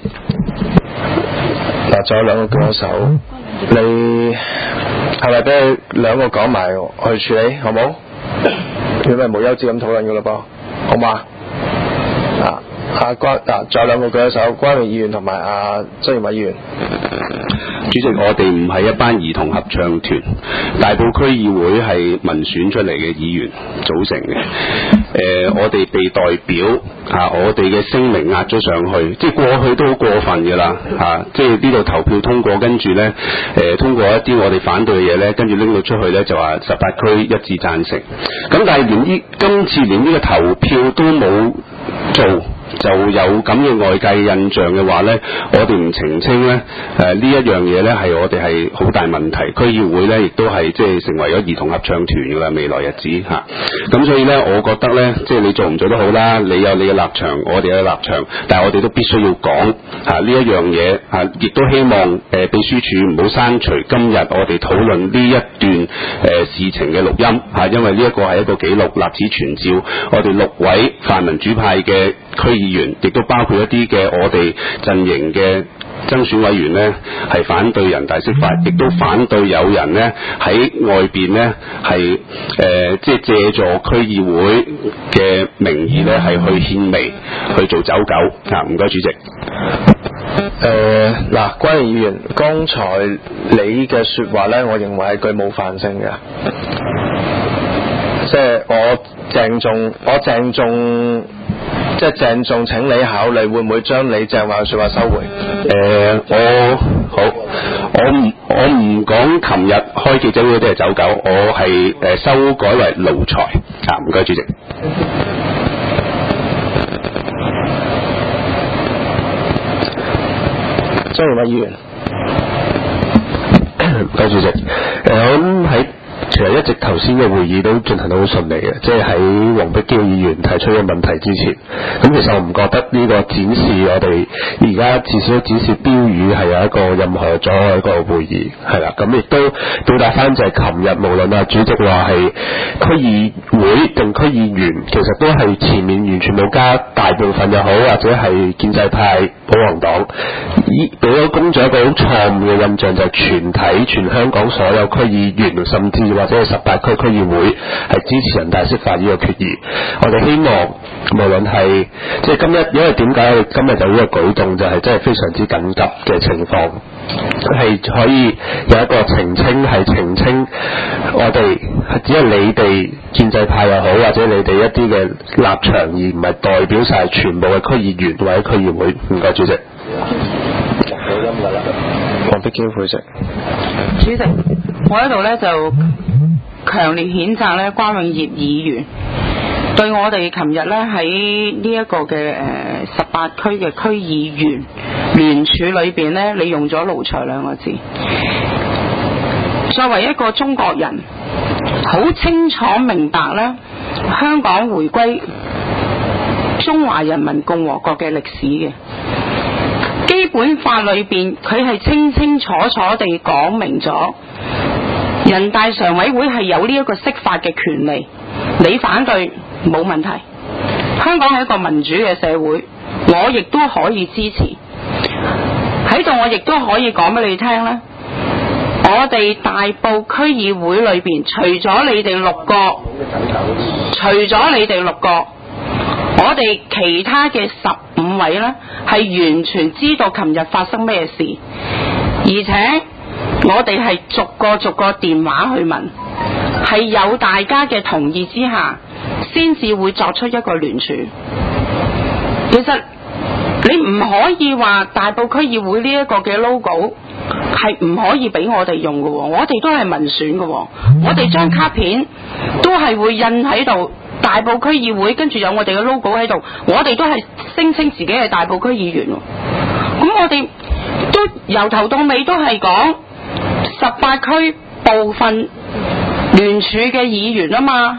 嗱，仲有兩個舉手，你係咪俾佢兩個講埋去處理，好冇？如果咪無休止咁討論嘅咯噃，好嘛？啊，阿關嗱，仲有兩個舉手，關榮議員同埋阿周賢偉議員。 主席，我哋唔係一班兒童合唱團，大埔區議會係民選出嚟嘅議員組成嘅。誒、呃，我哋被代表啊，我哋嘅聲明壓咗上去，即係過去都好過分㗎啦嚇，即係呢度投票通過，跟住呢，誒、呃、通過一啲我哋反對嘅嘢呢，跟住拎到出去呢，就話十八區一致贊成。咁但係連呢今次連呢個投票都冇做。 就有咁嘅外界印象嘅話呢，我哋唔澄清呢，誒呢一樣嘢呢係我哋係好大問題。區議會呢亦都係即係成為咗兒童合唱團㗎啦，未來日子嚇。咁、啊、所以呢，我覺得呢，即係你做唔做都好啦，你有你嘅立場，我哋有立場，但係我哋都必須要講嚇呢一樣嘢嚇，亦、啊、都希望誒、呃、秘書處唔好刪除今日我哋討論呢一段誒、呃、事情嘅錄音嚇、啊，因為呢一個係一個記錄，立此存照。我哋六位泛民主派嘅區議員，亦都包括一啲嘅我哋陣營嘅爭選委員呢，係反對人大釋法，亦都反對有人呢喺外邊呢係誒即係借助區議會嘅名義呢係去獻媚去做走狗啊！唔該，主席。 誒嗱，關議員，剛才你嘅説話呢，我認為係具冒犯性嘅，即係我鄭重，我鄭重。即係鄭重請你考慮會唔會將你正話嘅説話收回？ 誒、呃，我好，我唔我唔講琴日開記者會都係走狗，我係誒修改為奴才啊！唔該，主席。 張榮偉議員， 唔該主席。誒、呃，我諗喺其實一直頭先嘅會議都進行得好順利嘅，即係喺黃碧嬌議員提出嘅問題之前，咁其實我唔覺得呢個展示我哋而家至少展示標語係有一個任何阻礙一個會議，係啦，咁亦都表達翻就係琴日無論啊主席話係區議會定區議員，其實都係前面完全冇加大部分又好，或者係建制派保皇黨，以俾咗公眾一個好錯誤嘅印象，就係全體全香港所有區議員甚至或者係十八區區議會係支持人大釋法呢個決議。我哋希望無論係即係今日，因為點解我哋今日就呢個舉動就係真係非常之緊急嘅情況，係可以有一個澄清，係澄清我哋只係你哋建制派又好，或者你哋一啲嘅立場，而唔係代表晒全部嘅區議員或者區議會。唔該，主席。 錄音㗎啦，黃碧嬌主席。 主席，我喺度咧就強烈譴責咧關永業議員對我哋琴日咧喺呢一個嘅誒十八區嘅區議員聯署裏邊咧，你用咗奴才兩個字。作為一個中國人，好清楚明白咧香港回歸中華人民共和國嘅歷史嘅。基本法裏邊佢係清清楚楚地講明咗，人大常委會係有呢一個釋法嘅權利，你反對冇問題。香港係一個民主嘅社會，我亦都可以支持。喺度我亦都可以講俾你聽咧，我哋大埔區議會裏邊，除咗你哋六個，除咗你哋六個，我哋其他嘅十五位呢，係完全知道琴日發生咩事，而且我哋係逐個逐個電話去問，係有大家嘅同意之下，先至會作出一個聯署。其實你唔可以話大埔區議會呢一個嘅 logo 係唔可以俾我哋用嘅，我哋都係民選嘅，我哋張卡片都係會印喺度。大埔區議會跟住有我哋嘅 logo 喺度，我哋都係聲稱自己係大埔區議員。咁我哋都由頭到尾都係講十八區部分聯署嘅議員啊嘛。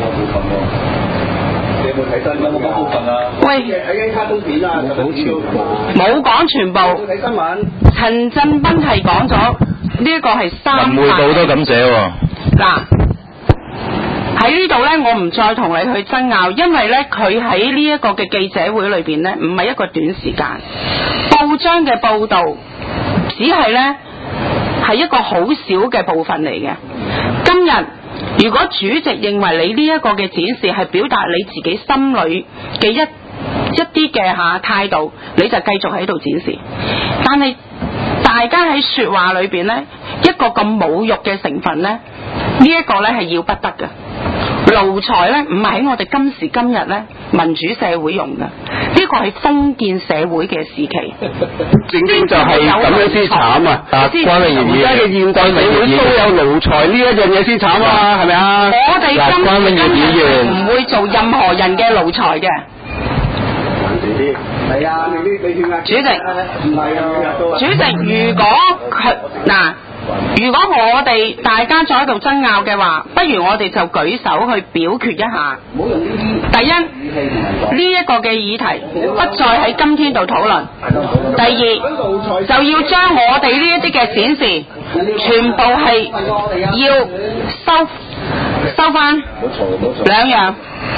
你有冇睇新聞？有冇部分啊？ 喂， 睇緊卡通片啊！冇全部。 冇講全部。 睇新聞。 陳振斌係講咗呢一個係三。 文匯報都咁寫喎。 嗱。喺呢度呢，我唔再同你去爭拗，因為呢，佢喺呢一個嘅記者會裏邊呢，唔係一個短時間，報章嘅報導只係呢，係一個好少嘅部分嚟嘅。今日如果主席認為你呢一個嘅展示係表達你自己心裏嘅一一啲嘅嚇態度，你就繼續喺度展示。但係大家喺説話裏邊呢，一個咁侮辱嘅成分呢，呢一個呢係要不得嘅。奴才咧唔係喺我哋今時今日咧民主社會用嘅，呢、這個係封建社會嘅時期。 正正就係咁樣先慘啊！啊，關永業而家嘅現代社會都有奴才呢一樣嘢先慘啊，係咪啊？ 我哋今時今日唔會做任何人嘅奴才嘅。 係啊，主席，主席，如果佢嗱。如果我哋大家再喺度爭拗嘅話，不如我哋就舉手去表決一下。第一，呢一個嘅議題不再喺今天度討論。第二，就要將我哋呢一啲嘅展示，全部係要收收翻兩樣。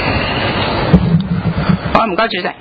好，唔該主席。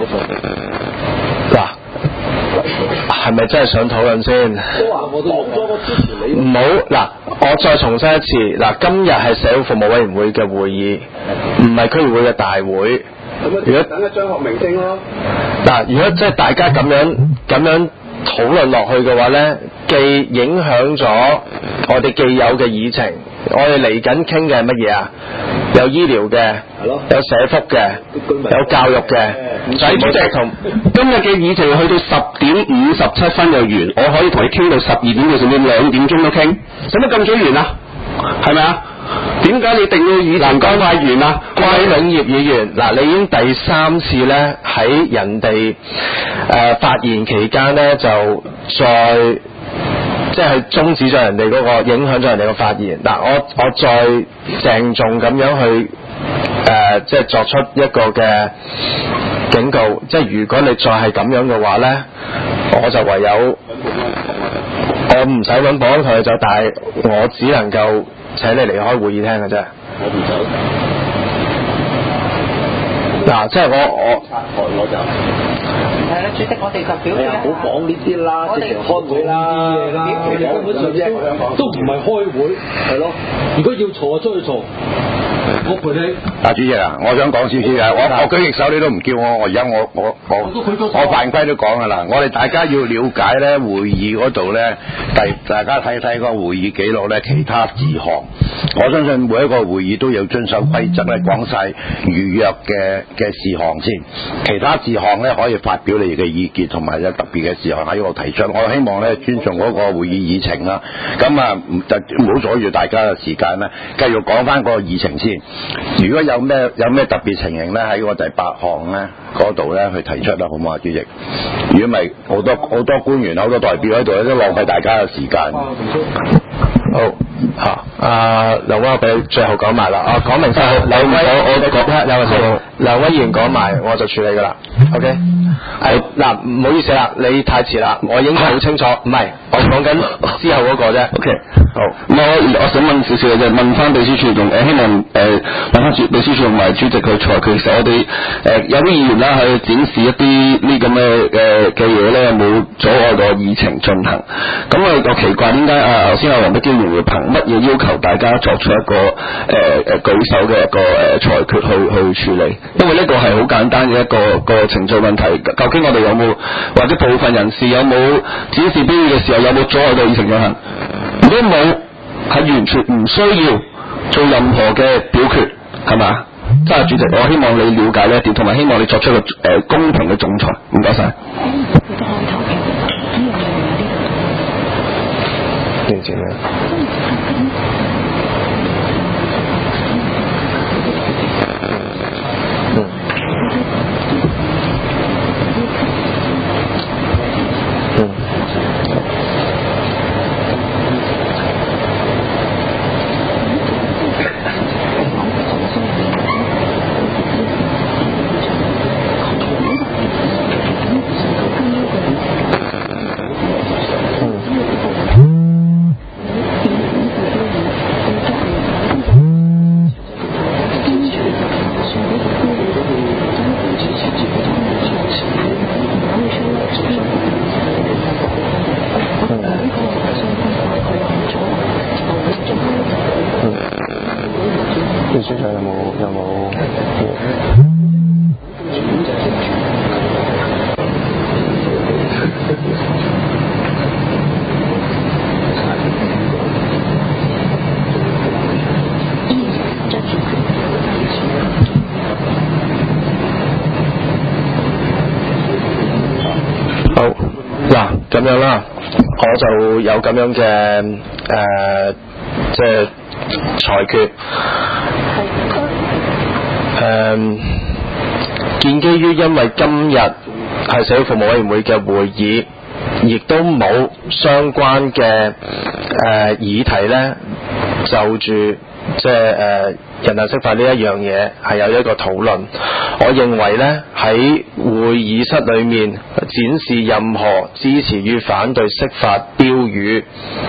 嗱，係咪真係想討論先？都話我都講咗，我支持你。唔好嗱，我再重申一次，嗱，今日係社會服務委員會嘅會議，唔係區議會嘅大會。如果等一張學明星咯。嗱，如果即係大家咁樣咁樣討論落去嘅話咧，既影響咗我哋既有嘅議程。我哋嚟緊傾嘅係乜嘢啊？有醫療嘅，有社福嘅，有教育嘅。 仔主席同今日嘅議程去到十點五十七分就完，我可以同你傾到十二點到甚至兩點鐘都傾，使乜咁早完啊？係咪啊？點解你定要議程咁快完啊？ 關永業議員，嗱，你已經第三次咧喺人哋誒、呃、發言期間咧就再。即係終止咗人哋嗰個，影響咗人哋個發言。嗱，我我再鄭重咁樣去誒、呃，即係作出一個嘅警告。即係如果你再係咁樣嘅話咧，我就唯有我唔使揾保安同你走，但係我只能夠請你離開會議廳嘅啫。我唔走。嗱，即係我我拆台我就。係啦，主席，我哋就表決啦。唔好講呢啲啦，直情開會啦。其實根本上啫，都唔係開會，係咯。如果要嘈就出去嘈。我陪你。 啊，主席啊，我想講少少啊，我我舉翼手你都唔叫我，我而家我我我我犯規都講噶啦，我哋大家要了解咧會議嗰度咧，第大家睇睇個會議記錄咧，其他事項，我相信每一個會議都要遵守規則咧，講晒預約嘅嘅事項先，其他事項咧可以發表你嘅意見，同埋有特別嘅事項喺度提出。我希望咧尊重嗰個會議議程啦，咁啊就唔好阻住大家嘅時間啦，繼續講翻個議程先。如果有咩有咩特別情形咧，喺個第八項咧嗰度咧去提出啦，好唔好啊，主席？如果唔係好多好多官員好多代表喺度咧，都浪費大家嘅時間。 好嚇，阿劉威我俾你最後講埋啦，啊講明晒，劉威我我講聽有個先，劉威議員講埋我就處理噶啦 ，OK。係嗱，唔好意思啦，你太遲啦，我已經好清楚，唔係我講緊之後嗰個啫。OK， 好。 咁我我想問少少嘅啫，問翻秘書處同誒希望誒問翻主秘書處同埋主席去裁決。其實我哋誒、呃、有啲議員啦去展示一啲呢咁嘅誒嘅嘢咧，冇阻礙個議程進行。咁我就奇怪點解啊？頭先阿黃碧嬌議員憑乜嘢要求大家作出一個誒誒、呃、舉手嘅一個誒、呃、裁決去去處理？因為呢個係好簡單嘅一個一個程序問題。究竟我哋有冇或者部分人士有冇展示標語嘅時候有冇阻礙到議程進行？如果冇，係完全唔需要做任何嘅表決，係嘛？真係主席，我希望你了解呢一點，同埋希望你作出個誒、呃、公平嘅仲裁。唔該晒。 點知咧？咁樣啦，我就有咁樣嘅誒、呃，即係裁決。誒、呃， 建基於因為今日係社會服務委員會嘅會議，亦都冇相關嘅誒、呃、議題呢，就住即係誒人大釋法呢一樣嘢係有一個討論。我認為呢，喺會議室裏面展示任何支持與反對釋法標語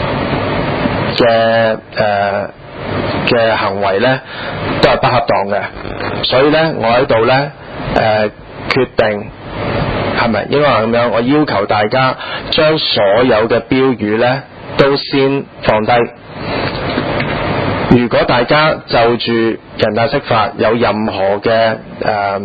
嘅誒嘅行為呢，都係不恰當嘅。所以呢，我喺度呢，誒、呃、決定係咪應該係咁樣？我要求大家將所有嘅標語呢都先放低。如果大家就住人大釋法有任何嘅誒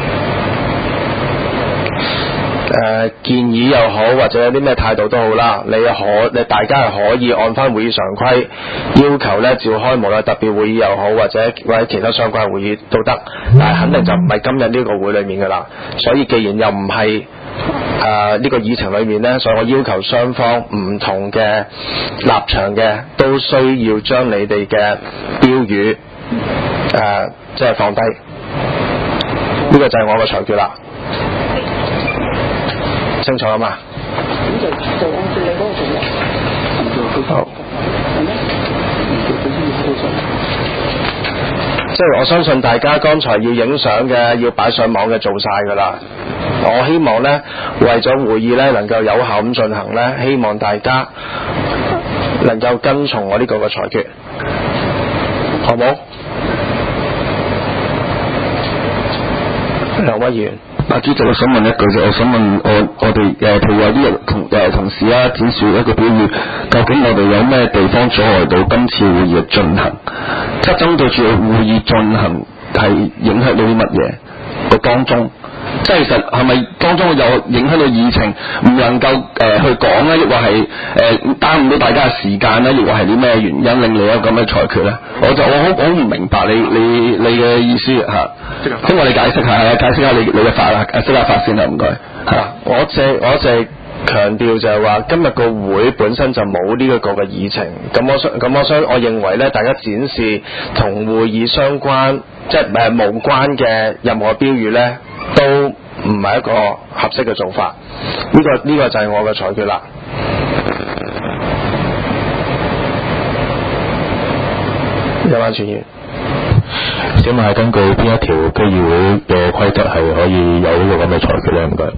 誒建議又好，或者有啲咩態度都好啦，你可你大家係可以按翻會議常規要求咧召開無論特別會議又好，或者或者其他相關會議都得，但係肯定就唔係今日呢個會裏面噶啦。所以既然又唔係誒呢個議程裏面呢，所以我要求雙方唔同嘅立場嘅都需要將你哋嘅標語誒即係放低。呢、這個就係我嘅裁決啦。清楚啊嘛？咁就就按照你嗰個做啦。好。即係我相信大家剛才要影相嘅、要擺上網嘅做晒㗎啦。我希望呢，為咗會議呢能夠有效咁進行呢，希望大家能夠跟從我呢個嘅裁決，好冇？兩位議員。 啊，主席，我想問一句啫，我想問我我哋誒，譬如有啲人同誒同事啊展示一個標語，究竟我哋有咩地方阻礙到今次會議嘅進行？即係針對住會議進行係影響到啲乜嘢？個當中，即係其實係咪當中有影響到議程，唔能夠誒、呃、去講咧，亦或係誒耽誤到大家嘅時間咧，亦或係啲咩原因令你有咁嘅裁決咧？我就我好好唔明白你你你嘅意思嚇。聽我哋解釋下，解釋下你你嘅法啦，釋下法先啦，唔該。 嚇，我借我借強調就係話，今日個會本身就冇呢一個嘅議程。咁我想咁我想我認為咧，大家展示同會議相關，即係誒無關嘅任何標語咧，都唔係一個合適嘅做法。呢、這個呢、這個就係我嘅裁決啦。有關傳言。 請問係根據邊一條區議會嘅規則係可以有呢個咁嘅裁決咧？唔該。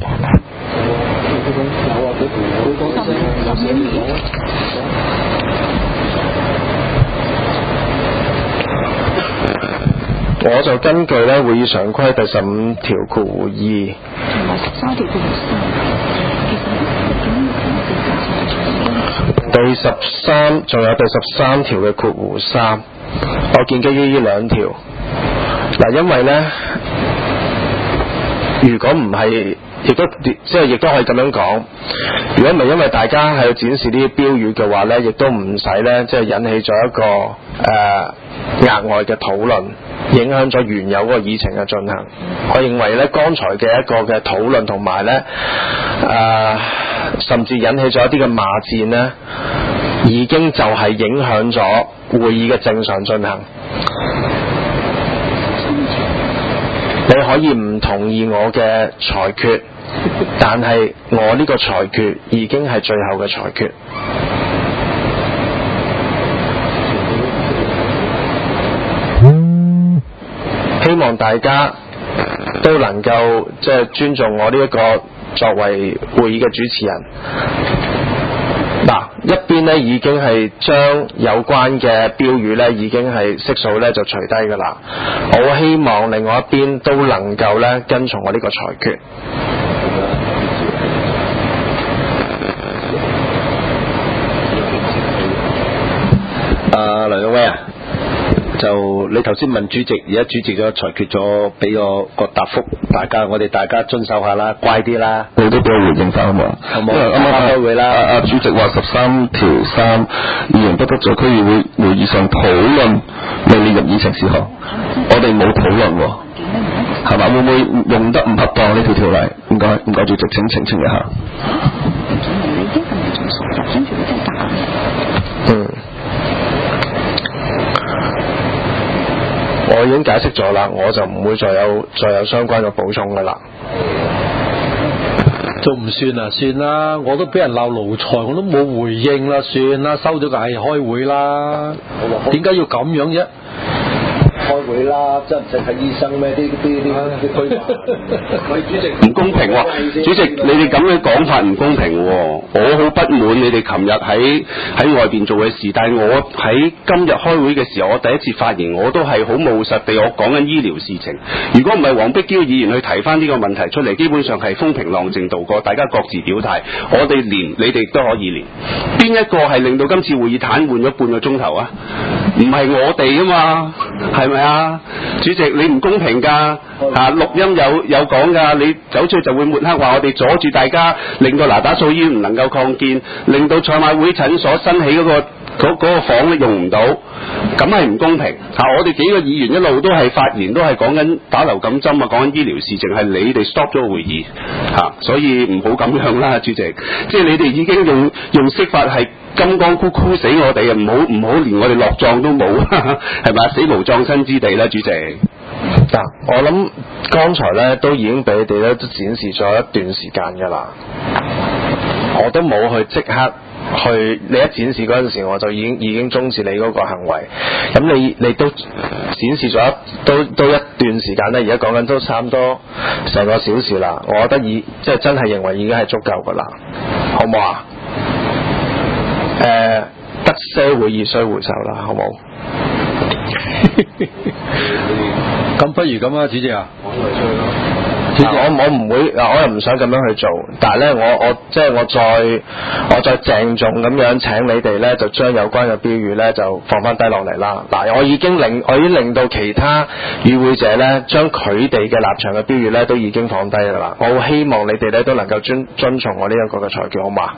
我就根據咧會議常規第十五條括弧二同埋十三條括弧三，第十三仲有第十三條嘅括弧三，我建基於呢兩條。嗱，因為咧，如果唔係，亦都即係亦都可以咁樣講。如果唔係因為大家係要展示呢啲標語嘅話咧，亦都唔使咧，即係引起咗一個誒、呃、額外嘅討論，影響咗原有嗰個議程嘅進行。我認為咧，剛才嘅一個嘅討論同埋咧誒，甚至引起咗一啲嘅罵戰咧，已經就係影響咗會議嘅正常進行。你可以唔同意我嘅裁決，但係我呢個裁決已經係最後嘅裁決。希望大家都能夠即係尊重我呢一個作為會議嘅主持人。嗱，一邊咧已經係將有關嘅標語咧已經係悉數咧就除低㗎啦。我希望另外一邊都能夠咧跟從我呢個裁決。 啊，梁永威啊，就你頭先問主席，而家主席咗裁決咗，俾個個答覆大家，我哋大家遵守下啦，乖啲啦。 你都俾我回應翻好冇？ 好冇？啱啱開會啦。 阿阿主席話十三條三，議員不得在區議會會議上討論未列入議程事項。我哋冇討論喎，係嘛？會唔會用得唔恰當呢條條例？唔該，唔該，主席請澄清一下。嗯。 我已經解釋咗啦，我就唔會再有再有相關嘅補充噶啦。 仲唔算啊？算啦，我都俾人鬧奴才，我都冇回應啦，算啦，收咗個係開會啦。點解要咁樣啫？ 開會啦，真係唔使睇醫生咩？啲啲啲啲區喂，主席唔公平喎、主席你哋咁嘅講法唔公平喎、我好不滿你哋琴日喺喺外邊做嘅事，但係我喺今日開會嘅時候，我第一次發言，我都係好務實地我講緊醫療事情。如果唔係黃碧嬌議員去提翻呢個問題出嚟，基本上係風平浪靜度過，大家各自表態，我哋連你哋都可以連。邊一個係令到今次會議癱瘓咗半個鐘頭啊？唔係我哋啊嘛，係咪啊？主席你唔公平㗎，啊錄音有有講㗎，你走出去就會抹黑話我哋阻住大家，令到嗱打素醫院唔能夠擴建，令到賽馬會診所新起嗰、嗰個嗰、嗰個房咧用唔到，咁係唔公平。啊，我哋幾個議員一路都係發言，都係講緊打流感針啊，講緊醫療事情，係你哋 stop 咗個會議嚇、啊，所以唔好咁樣啦，主席。即係你哋已經用用釋法係金剛箍箍死我哋啊！唔好唔好，連我哋落葬都冇，係咪？死無葬身之地啦，主席。 嗱、我諗剛才咧都已經俾你哋咧都展示咗一段時間㗎啦，我都冇去即刻去你一展示嗰陣時，我就已經已經終止你嗰個行為。咁你你都展示咗都都一段時間咧，而家講緊都差唔多成個小時啦。我覺得已即係真係認為已經係足夠㗎啦，好唔好啊？誒、呃，得些會議須回收啦，好冇？ 咁不如咁啊，主席啊， 主席我我唔會，我又唔想咁樣去做，但係咧，我我即係我再我再鄭重咁樣請你哋咧，就將有關嘅標語咧就放翻低落嚟啦。嗱，我已經令我已經令到其他與會者咧，將佢哋嘅立場嘅標語咧都已經放低㗎啦。我好希望你哋咧都能夠遵遵從我呢一個嘅裁決，好嘛？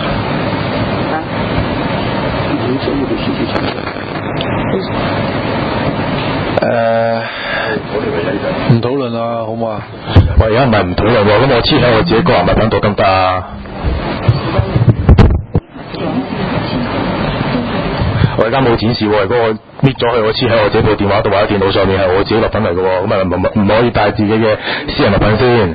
誒， 唔討論啦，好唔好啊？ 喂，而家唔係唔討論喎，咁我黐喺我自己個人物品度得唔得啊？我而家冇展示喎，如果我搣咗佢，我黐喺我自己部電話度或者電腦上面係我自己物品嚟嘅喎，咁啊唔唔可以帶自己嘅私人物品先。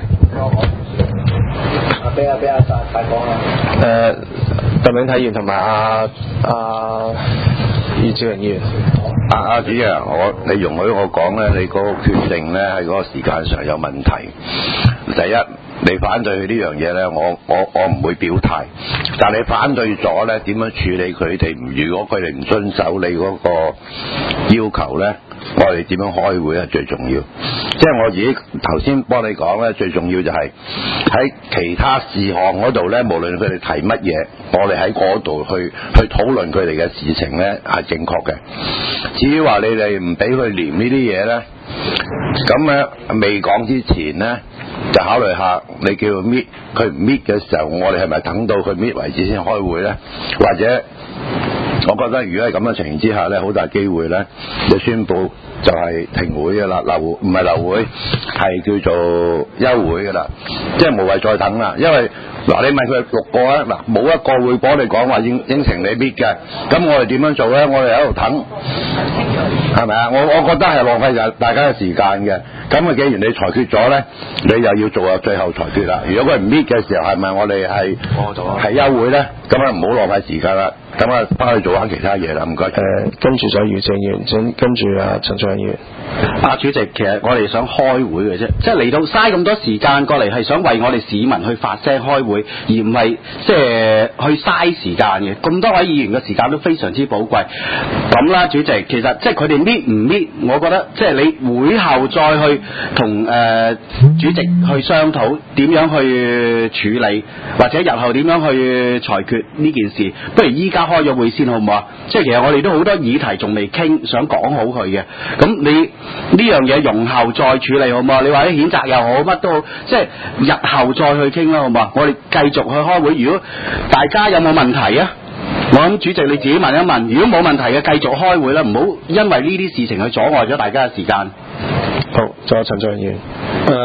啊，俾啊俾阿大大講啊。 誒，鄧永泰議員同埋阿阿葉兆榮議員。 阿阿子啊，我你容許我講咧，你嗰個決定咧喺嗰個時間上有問題。第一，你反對呢樣嘢咧，我我我唔會表態。但係你反對咗咧，點樣處理佢哋？如果佢哋唔遵守你嗰個要求咧，我哋點樣開會係最重要。即係我自己頭先幫你講咧，最重要就係喺其他事項嗰度咧，無論佢哋提乜嘢，我哋喺嗰度去去討論佢哋嘅事情咧係正確嘅。至於話你哋唔俾佢連呢啲嘢咧，咁咧未講之前咧，就考慮下你叫佢搣，佢唔搣嘅時候，我哋係咪等到佢搣為止先開會咧？或者我覺得如果係咁嘅情形之下咧，好大機會咧，就宣佈就係停會嘅啦，流唔係流會，係叫做休會嘅啦，即係無謂再等啦。因為嗱，你問佢六個啊，嗱冇一個會幫你講話應應承你搣嘅，咁我哋點樣做咧？我哋喺度等，係咪啊？我我覺得係浪費大家嘅時間嘅。咁啊，既然你裁決咗咧，你又要做啊最後裁決啦。如果佢唔搣嘅時候，係咪我哋係係休會咧？咁啊唔好浪費時間啦。咁啊，翻去做翻其他嘢啦，唔該。誒、 呃，跟住就余正議員，跟住啊陳俊議員。 啊，主席，其實我哋想開會嘅啫，即係嚟到嘥咁多時間過嚟，係想為我哋市民去發聲開會，而唔係即係去嘥時間嘅。咁多位議員嘅時間都非常之寶貴。咁啦，主席，其實即係佢哋搣唔搣，我覺得即係你會後再去同誒、呃、主席去商討點樣去處理，或者日後點樣去裁決呢件事。不如依家開咗會先好唔好啊？即係其實我哋都好多議題仲未傾，想講好佢嘅。咁你呢樣嘢容後再處理好唔好？你話啲譴責又好，乜都好，即係日後再去傾啦，好唔好？我哋繼續去開會。如果大家有冇問題啊？我諗主席你自己問一問。如果冇問題嘅，繼續開會啦，唔好因為呢啲事情去阻礙咗大家嘅時間。 好，仲有陳俊議員。 誒、呃，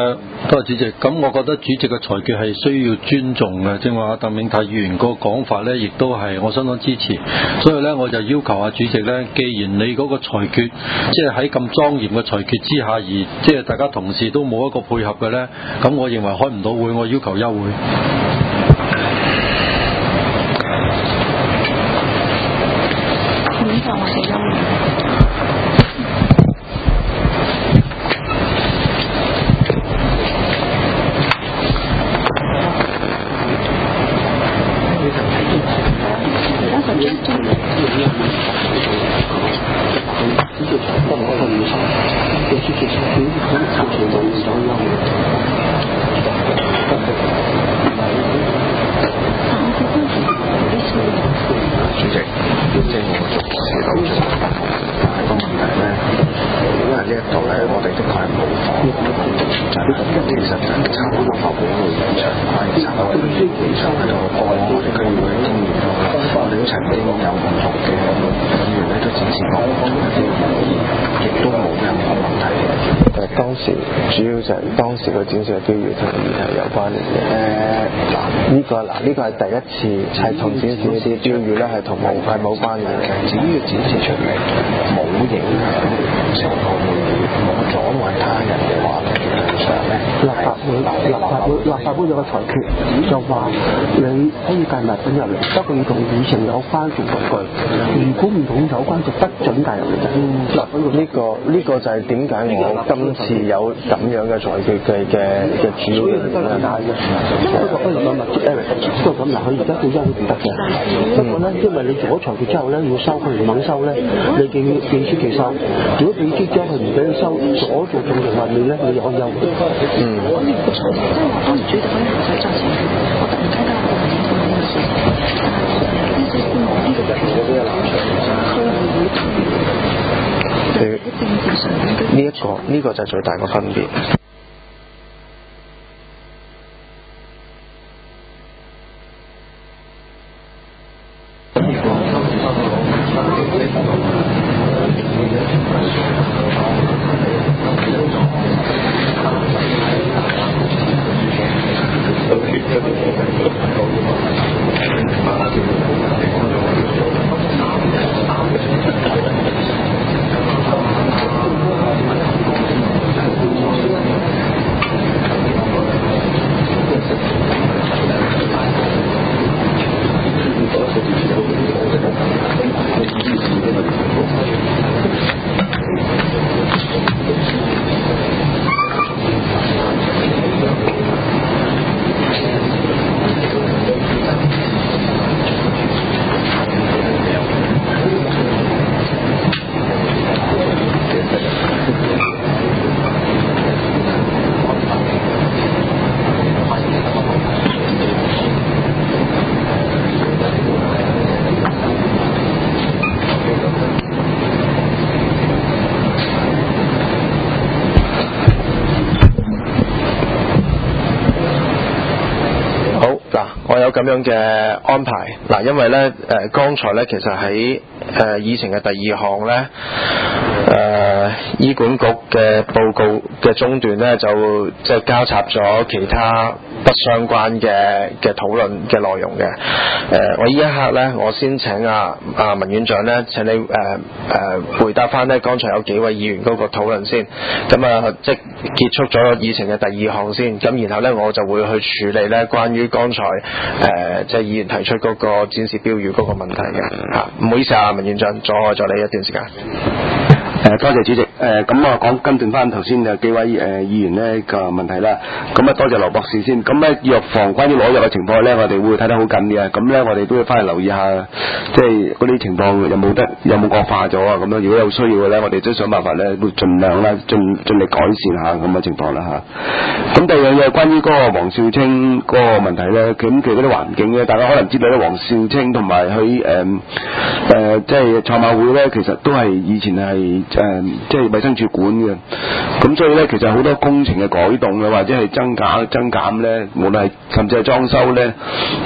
多謝主席。咁我覺得主席嘅裁決係需要尊重嘅，正話鄧永泰議員個講法呢，亦都係我相當支持。所以呢，我就要求下主席呢，既然你嗰個裁決，即係喺咁莊嚴嘅裁決之下，而即係大家同事都冇一個配合嘅呢，咁我認為開唔到會，我要求休會。 點就我哋休會。 主要就係當時個展示嘅標語同議題有關聯嘅。誒嗱呢個嗱呢、呢個係第一次係同展示一啲標語咧係同冇係冇關聯嘅。只要展示出嚟冇影響成個會議，冇阻礙他人嘅話咧，基本上咧立法會立法會立法會有個裁決就話你可以帶物品入嚟，不過要同議程有關嘅文具。如果唔同有關就不準帶入嚟啫。嗱呢個呢、呢個就係點解我今次有咁樣嘅裁決嘅嘅嘅主要嘅原因啦。不過不過有物質 Eric， 不過咁嗱，佢而家本身唔得嘅。不過咧，因為你做咗裁決之後咧，要收佢唔肯收咧，你記記書記收。如果記書將佢唔俾你收，阻住眾人混亂咧，你就可以休會。嗯。我呢個裁決即係話當然主席可以行使酌情權，我突然間間我唔認同呢個事情，但係呢隻官網呢個權利嘅立場，所以會會同喺政治上呢一個呢、呢個就係最大嘅分別。有咁樣嘅安排嗱，因為咧誒剛才咧其實喺誒議程嘅第二項咧誒醫管局嘅報告嘅中段咧就即係交插咗其他不相關嘅嘅討論嘅內容嘅。誒、呃、我呢一刻咧我先請阿阿文院長咧請你誒誒、呃、回答翻咧剛才有幾位議員嗰個討論先，咁啊即係結束咗議程嘅第二項先，咁然後咧我就會去處理咧關於剛才誒、呃、即係議員提出嗰個展示標語嗰個問題嘅嚇。唔好意思啊，文院長阻礙咗你一段時間。 誒、呃、多謝主席。誒咁啊講跟進翻頭先有幾位誒、呃、議員呢個問題啦。咁啊多謝羅博士先。咁咧藥房關於攞藥嘅情況咧，我哋會睇得好緊嘅。咁咧我哋都要翻去留意下，即係嗰啲情況有冇得有冇惡化咗啊？咁樣如果有需要嘅咧，我哋都想辦法咧，會盡量啦，盡盡力改善下咁嘅情況啦嚇。咁第二樣嘢關於嗰個黃少清嗰個問題咧，咁其實嗰啲環境咧，大家可能知道咧，黃少清同埋佢誒誒即係賽馬會咧，其實都係以前係誒、呃、即係衛生署管嘅。咁所以咧，其實好多工程嘅改動嘅或者係增減增減咧，無論係甚至係裝修咧，都要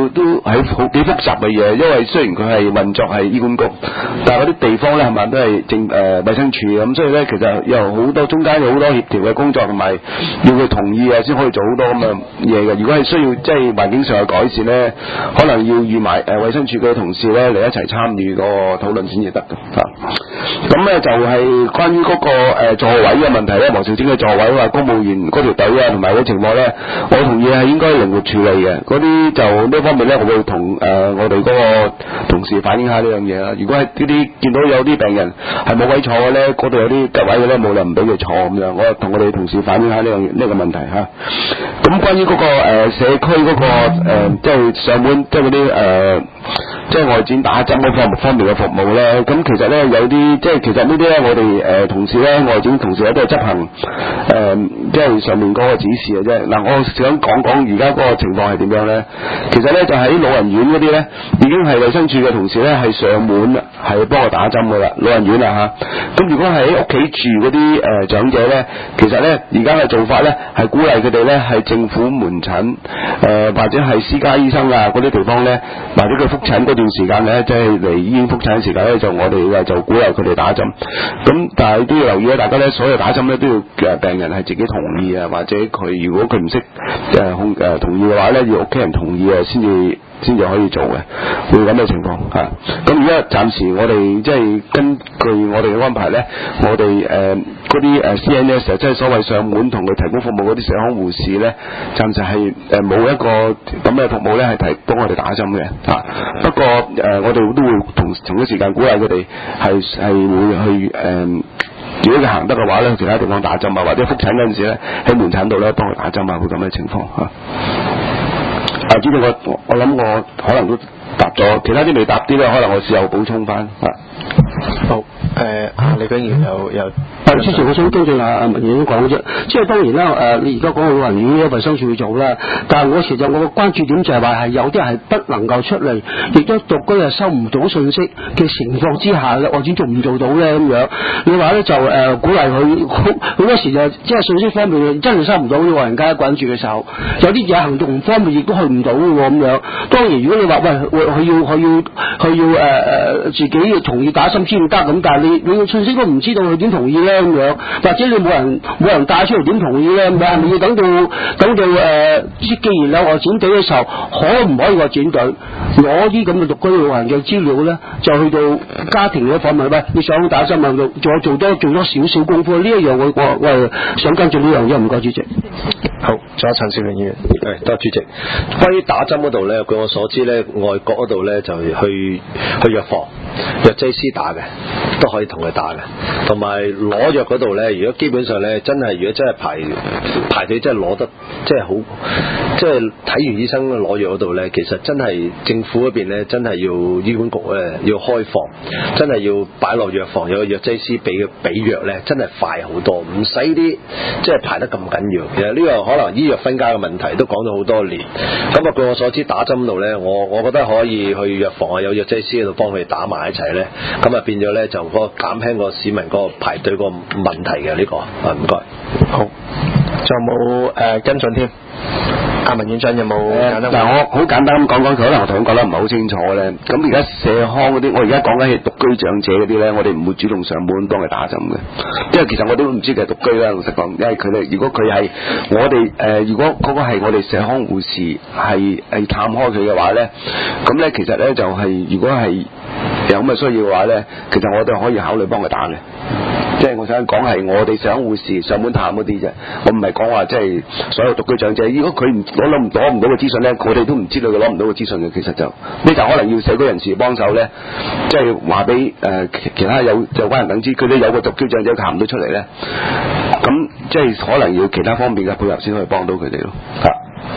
都係好幾複雜嘅嘢，因為雖然佢係運作係醫管局，但係嗰啲地方咧係咪都係政誒衛生署咁，所以咧其實有好多中間有好多協調嘅工作，同埋要佢同意啊先可以做好多咁嘅嘢嘅。如果係需要即係環境上嘅改善咧，可能要預埋誒衛生署嘅同事咧嚟一齊參與個討論先至得嘅嚇。咁咧就係關於嗰個誒座位嘅問題咧，王兆晶嘅座位話公務員嗰條隊啊同埋嗰情況咧，我同意係應該靈活處理嘅。嗰啲就呢方面咧，我會同誒、呃、我哋嗰個同事反映下呢樣嘢啦。如果係呢啲見到有啲病人係冇位坐嘅咧，嗰度有啲吉位嘅咧，冇理由唔俾佢坐咁樣。我同我哋同事反映下呢樣呢個問題嚇。咁關於嗰、嗰個、呃、社區嗰、嗰個、呃、即係上門即係嗰啲誒即係外展打針嗰方方面嘅服務咧，咁其實咧有啲即係其實呢啲咧我哋誒、呃、同事咧外展同事咧都係執行誒、呃、即係上面嗰個指示嘅啫。嗱，我想講講而家嗰個情況係點樣咧？其實咧就喺老人院嗰啲咧，已經係衛生署嘅同事咧係上門係幫我打針噶啦，老人院啊嚇。咁如果係喺屋企住嗰啲誒長者咧，其實咧而家嘅做法咧係鼓勵佢哋咧係政府門診誒、呃、或者係私家醫生啊嗰啲地方咧，或者佢覆診嗰段時間咧，即係嚟醫院覆診嘅時間咧，就我哋就鼓勵佢哋打針。咁但係都要留意咧，大家咧所有打針咧都要誒病人係自己同意啊，或者佢如果佢唔識誒控誒同意嘅話咧，要屋企人同意啊先至先至可以做嘅，會咁嘅情況嚇。咁而家暫時我哋即係根據我哋嘅安排咧，我哋誒嗰啲誒 C N S 即係所謂上門同佢提供服務嗰啲社康護士咧，暫時係誒冇一個咁嘅服務咧係提幫我哋打針嘅嚇。不過誒、呃、我哋都會同同一時間鼓勵佢哋係係會去誒、呃，如果佢行得嘅話咧，去其他地方打針啊，或者覆診嗰陣時咧喺門診度咧幫佢打針啊，會咁嘅情況嚇。啊，主席，我我諗我可能都答咗，其他啲未答啲咧，可能我事後補充翻啊。 好，誒、呃，啊，李炳源又又。 啊，之前我想跟進阿阿文員講嘅啫，即係當然啦，誒、呃，你而家講到老人院咧，衞生署去做啦，但係我其實我嘅關注點就係話係有啲係不能夠出嚟，亦都獨居係收唔到信息嘅情況之下咧，我點做唔做到咧咁樣？你話咧就誒、呃、鼓勵佢，好好多時就即係信息方面真係收唔到，老人家一個人住嘅時候，有啲嘢行動方面亦都去唔到嘅喎咁樣。當然如果你話喂，佢要佢要佢要誒誒、呃、自己要同意打針先得咁，但係你你嘅信息都唔知道佢點同意咧？咁樣，或者你冇人冇人帶出嚟點同意咧？係咪要等到等到誒？即、呃、既然有外展隊嘅時候，可唔可以外展隊攞啲咁嘅獨居老人嘅資料咧？就去到家庭嗰方面，喂，你想打針啊？仲有做多做多少少功夫？呢一樣我我我係想跟進呢樣嘢，唔該主席。 好，仲有陳兆榮議員。 係，多謝主席。關於打針嗰度咧，據我所知咧，外國嗰度咧就去去藥房藥劑師打嘅，都可以同佢打嘅。同埋攞藥嗰度咧，如果基本上咧，真係如果真係排排隊，真係攞得即係好，即係睇完醫生攞藥嗰度咧，其實真係政府嗰邊咧，真係要醫管局咧要開放，真係要擺落藥房有個藥劑師俾嘅俾藥咧，真係快好多，唔使啲即係排得咁緊要。其實呢個可能醫藥分家嘅問題都講咗好多年。咁啊，據我所知打針度咧，我我覺得可以去藥房啊，有藥劑師喺度幫佢打埋一齊咧，咁啊變咗咧就嗰個減輕個市民嗰個排隊個問題嘅呢、這個啊，唔該。 好，仲有冇誒跟進添？阿文院長有冇？ 嗱、呃，我好簡單咁講講，佢可能我同佢講得唔係好清楚咧。咁而家社康嗰啲，我而家講緊係獨居長者嗰啲咧，我哋唔會主動上門幫佢打針嘅，因為其實我都唔知佢係獨居啦，老實講，因為佢哋如果佢係我哋誒、呃，如果嗰個係我哋社康護士係係探開佢嘅話咧，咁咧其實咧就係、是、如果係有咁嘅需要嘅話咧，其實我哋可以考慮幫佢打嘅。即係我想講係我哋社康護士上門探嗰啲啫，我唔係講話即係所有獨居長者。如果佢唔攞攞唔攞唔到嘅資訊咧，我哋都唔知道佢攞唔到嘅資訊嘅。其實就呢就可能要社區人士幫手咧，即係話俾誒其他有有關人等知，佢哋有個獨居長者行唔到出嚟咧，咁即係可能要其他方面嘅配合先可以幫到佢哋咯。嚇。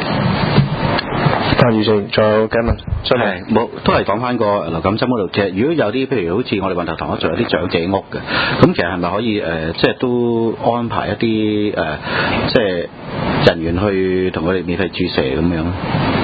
關於仲仲有幾問？真係冇，都係講翻個流感針嗰度。其實如果有啲譬如好似我哋運頭塘嗰度有啲長者屋嘅，咁其實係咪可以誒、呃，即係都安排一啲誒、呃，即係人員去同佢哋免費注射咁樣咧？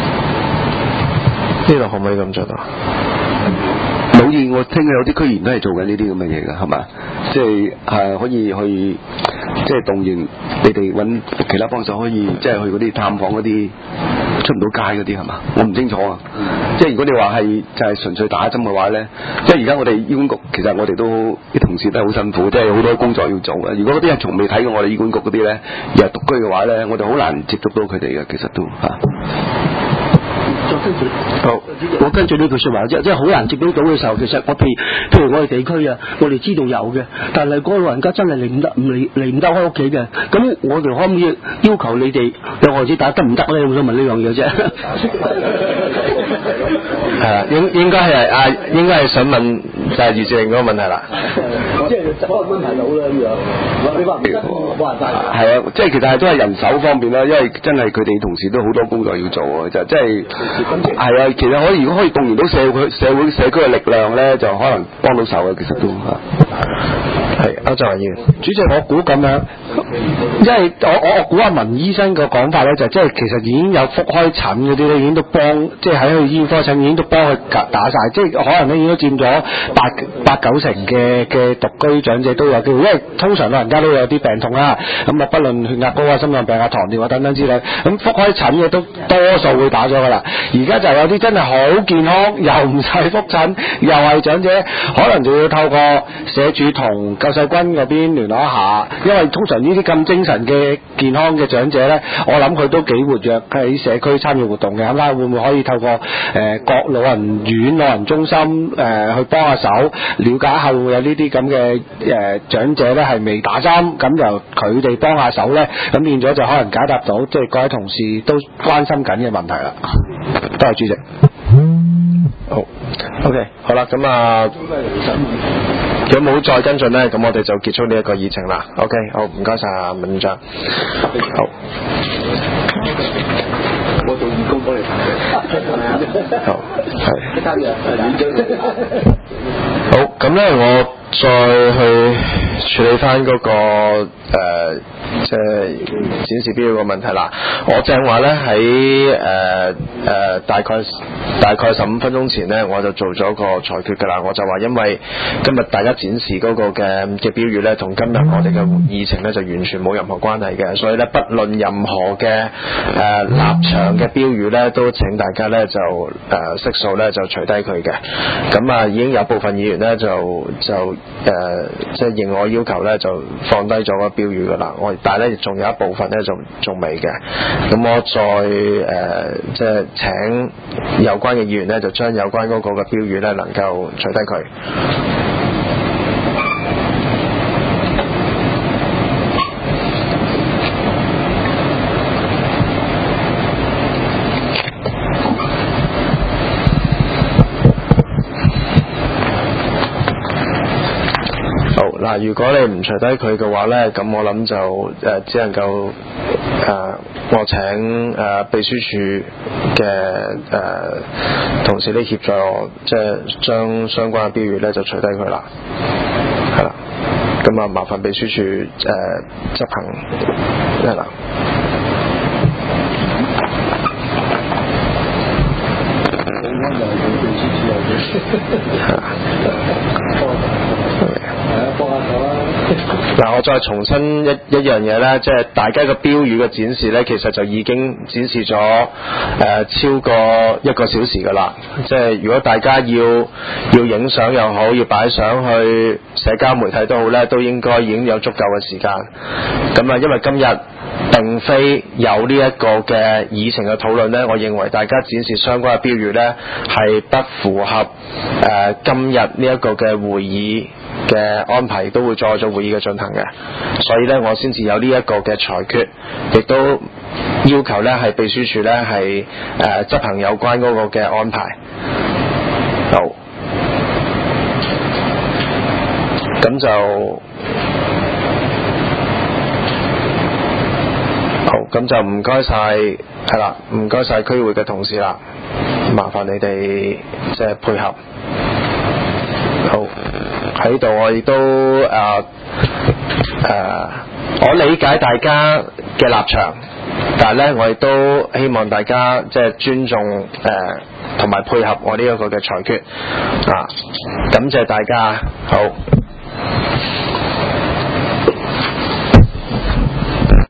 呢度可唔可以咁做到？ 好似我聽有啲區議員都係做緊呢啲咁嘅嘢㗎，係嘛？即係係可以去即係動員你哋揾其他幫手，可以即係去嗰啲探訪嗰啲出唔到街嗰啲係嘛？我唔清楚啊。即係如果你話係就係純粹打針嘅話咧，即係而家我哋醫管局其實我哋都啲同事都係好辛苦，即係好多工作要做嘅。如果嗰啲人從未睇過我哋醫管局嗰啲咧，而係獨居嘅話咧，我哋好難接觸到佢哋嘅，其實都嚇。 再跟住，好，我跟住呢句説話，即即係好難接觸到嘅時候，其實我譬如譬如我哋地區啊，我哋知道有嘅，但係嗰個老人家真係離唔得，唔離離唔得開屋企嘅，咁我哋可唔可以要求你哋有孩子打得唔得咧？我想問呢樣嘢啫。 係啊，應應該係啊，應該係想問就係余志玲嗰個問題啦。 即係嗰個問題到啦咁樣，你話唔得冇辦法。 係啊，即係其實係都係人手方面啦，因為真係佢哋同事都好多工作要做啊，就即係係啊，其實可以如果可以動員到社會社會社區嘅力量咧，就可能幫到手嘅，其實都嚇。 係歐振華議員， 主席我估咁樣，因為我我我估阿文醫生個講法咧，就即係其實已經有復開診嗰啲咧，已經都幫，即係喺佢醫院科診已經都幫佢打晒，即係可能咧已經佔咗八八九成嘅嘅獨居長者都有機會，因為通常老人家都有啲病痛啦，咁啊不論血壓高啊、心臟病啊、糖尿啊等等之類，咁復開診嘅都多數會打咗噶啦。而家就有啲真係好健康，又唔使復診，又係長者，可能就要透過社署同救世軍嗰邊聯絡一下，因為通常呢啲咁精神嘅健康嘅長者呢，我諗佢都幾活躍喺社區參與活動嘅，咁啦會唔會可以透過誒、呃、各老人院、老人中心誒、呃、去幫下手，了解下會唔會有呢啲咁嘅誒長者呢係未打針，咁由佢哋幫下手呢，咁變咗就可能解答到即係各位同事都關心緊嘅問題啦。多謝主席。 好 ，OK， 好啦，咁啊。如果冇再跟進呢，咁我哋就結束呢一個議程啦。OK， 好，唔該晒啊，文院長。好。 我做義工幫你睇。 好，係。好，咁呢，我再去處理翻嗰、那個誒，即、呃、係展示標個問題啦。我正話呢，喺誒誒大概大概十五分鐘前呢，我就做咗個裁決㗎啦。我就話因為今日大家展示嗰個嘅嘅標語呢，同今日我哋嘅議程呢，就完全冇任何關係嘅，所以呢，不論任何嘅誒、呃、立場嘅標語呢，都請大家呢，就誒悉數呢，就除低佢嘅。咁啊已經有部分議員呢，就就誒即係應我要求呢，就放低咗個標語㗎啦。我但係呢，仲有一部分呢，就仲未嘅。咁我再誒、呃、即係請有關嘅議員呢，就將有關嗰個嘅標語呢，能夠除低佢。嗱，如果你唔除低佢嘅話呢，咁我諗就誒、呃、只能夠誒、呃、我請誒、呃、秘書處嘅誒、呃、同事呢協助我，即係將相關嘅標語呢就除低佢啦，係啦，咁啊麻煩秘書處誒、呃、執行係啦。嗱，我再重申一一樣嘢咧，即係大家嘅標語嘅展示咧，其實就已經展示咗誒、呃、超過一個小時㗎啦。即係如果大家要要影相又好，要擺上去社交媒體都好咧，都應該已經有足夠嘅時間。咁啊，因為今日並非有呢一個嘅議程嘅討論呢，我認為大家展示相關嘅標語呢係不符合誒、呃、今日呢一個嘅會議嘅安排，都會再做會議嘅進行嘅，所以呢，我先至有呢一個嘅裁決，亦都要求呢係秘書處呢係誒、呃、執行有關嗰個嘅安排。好，咁就。好，咁就唔該晒，係啦，唔該晒區會嘅同事啦，麻煩你哋即係配合。好，喺度我亦都誒誒、呃呃，我理解大家嘅立場，但係咧我亦都希望大家即係尊重誒同埋配合我呢一個嘅裁決啊，感謝大家，好。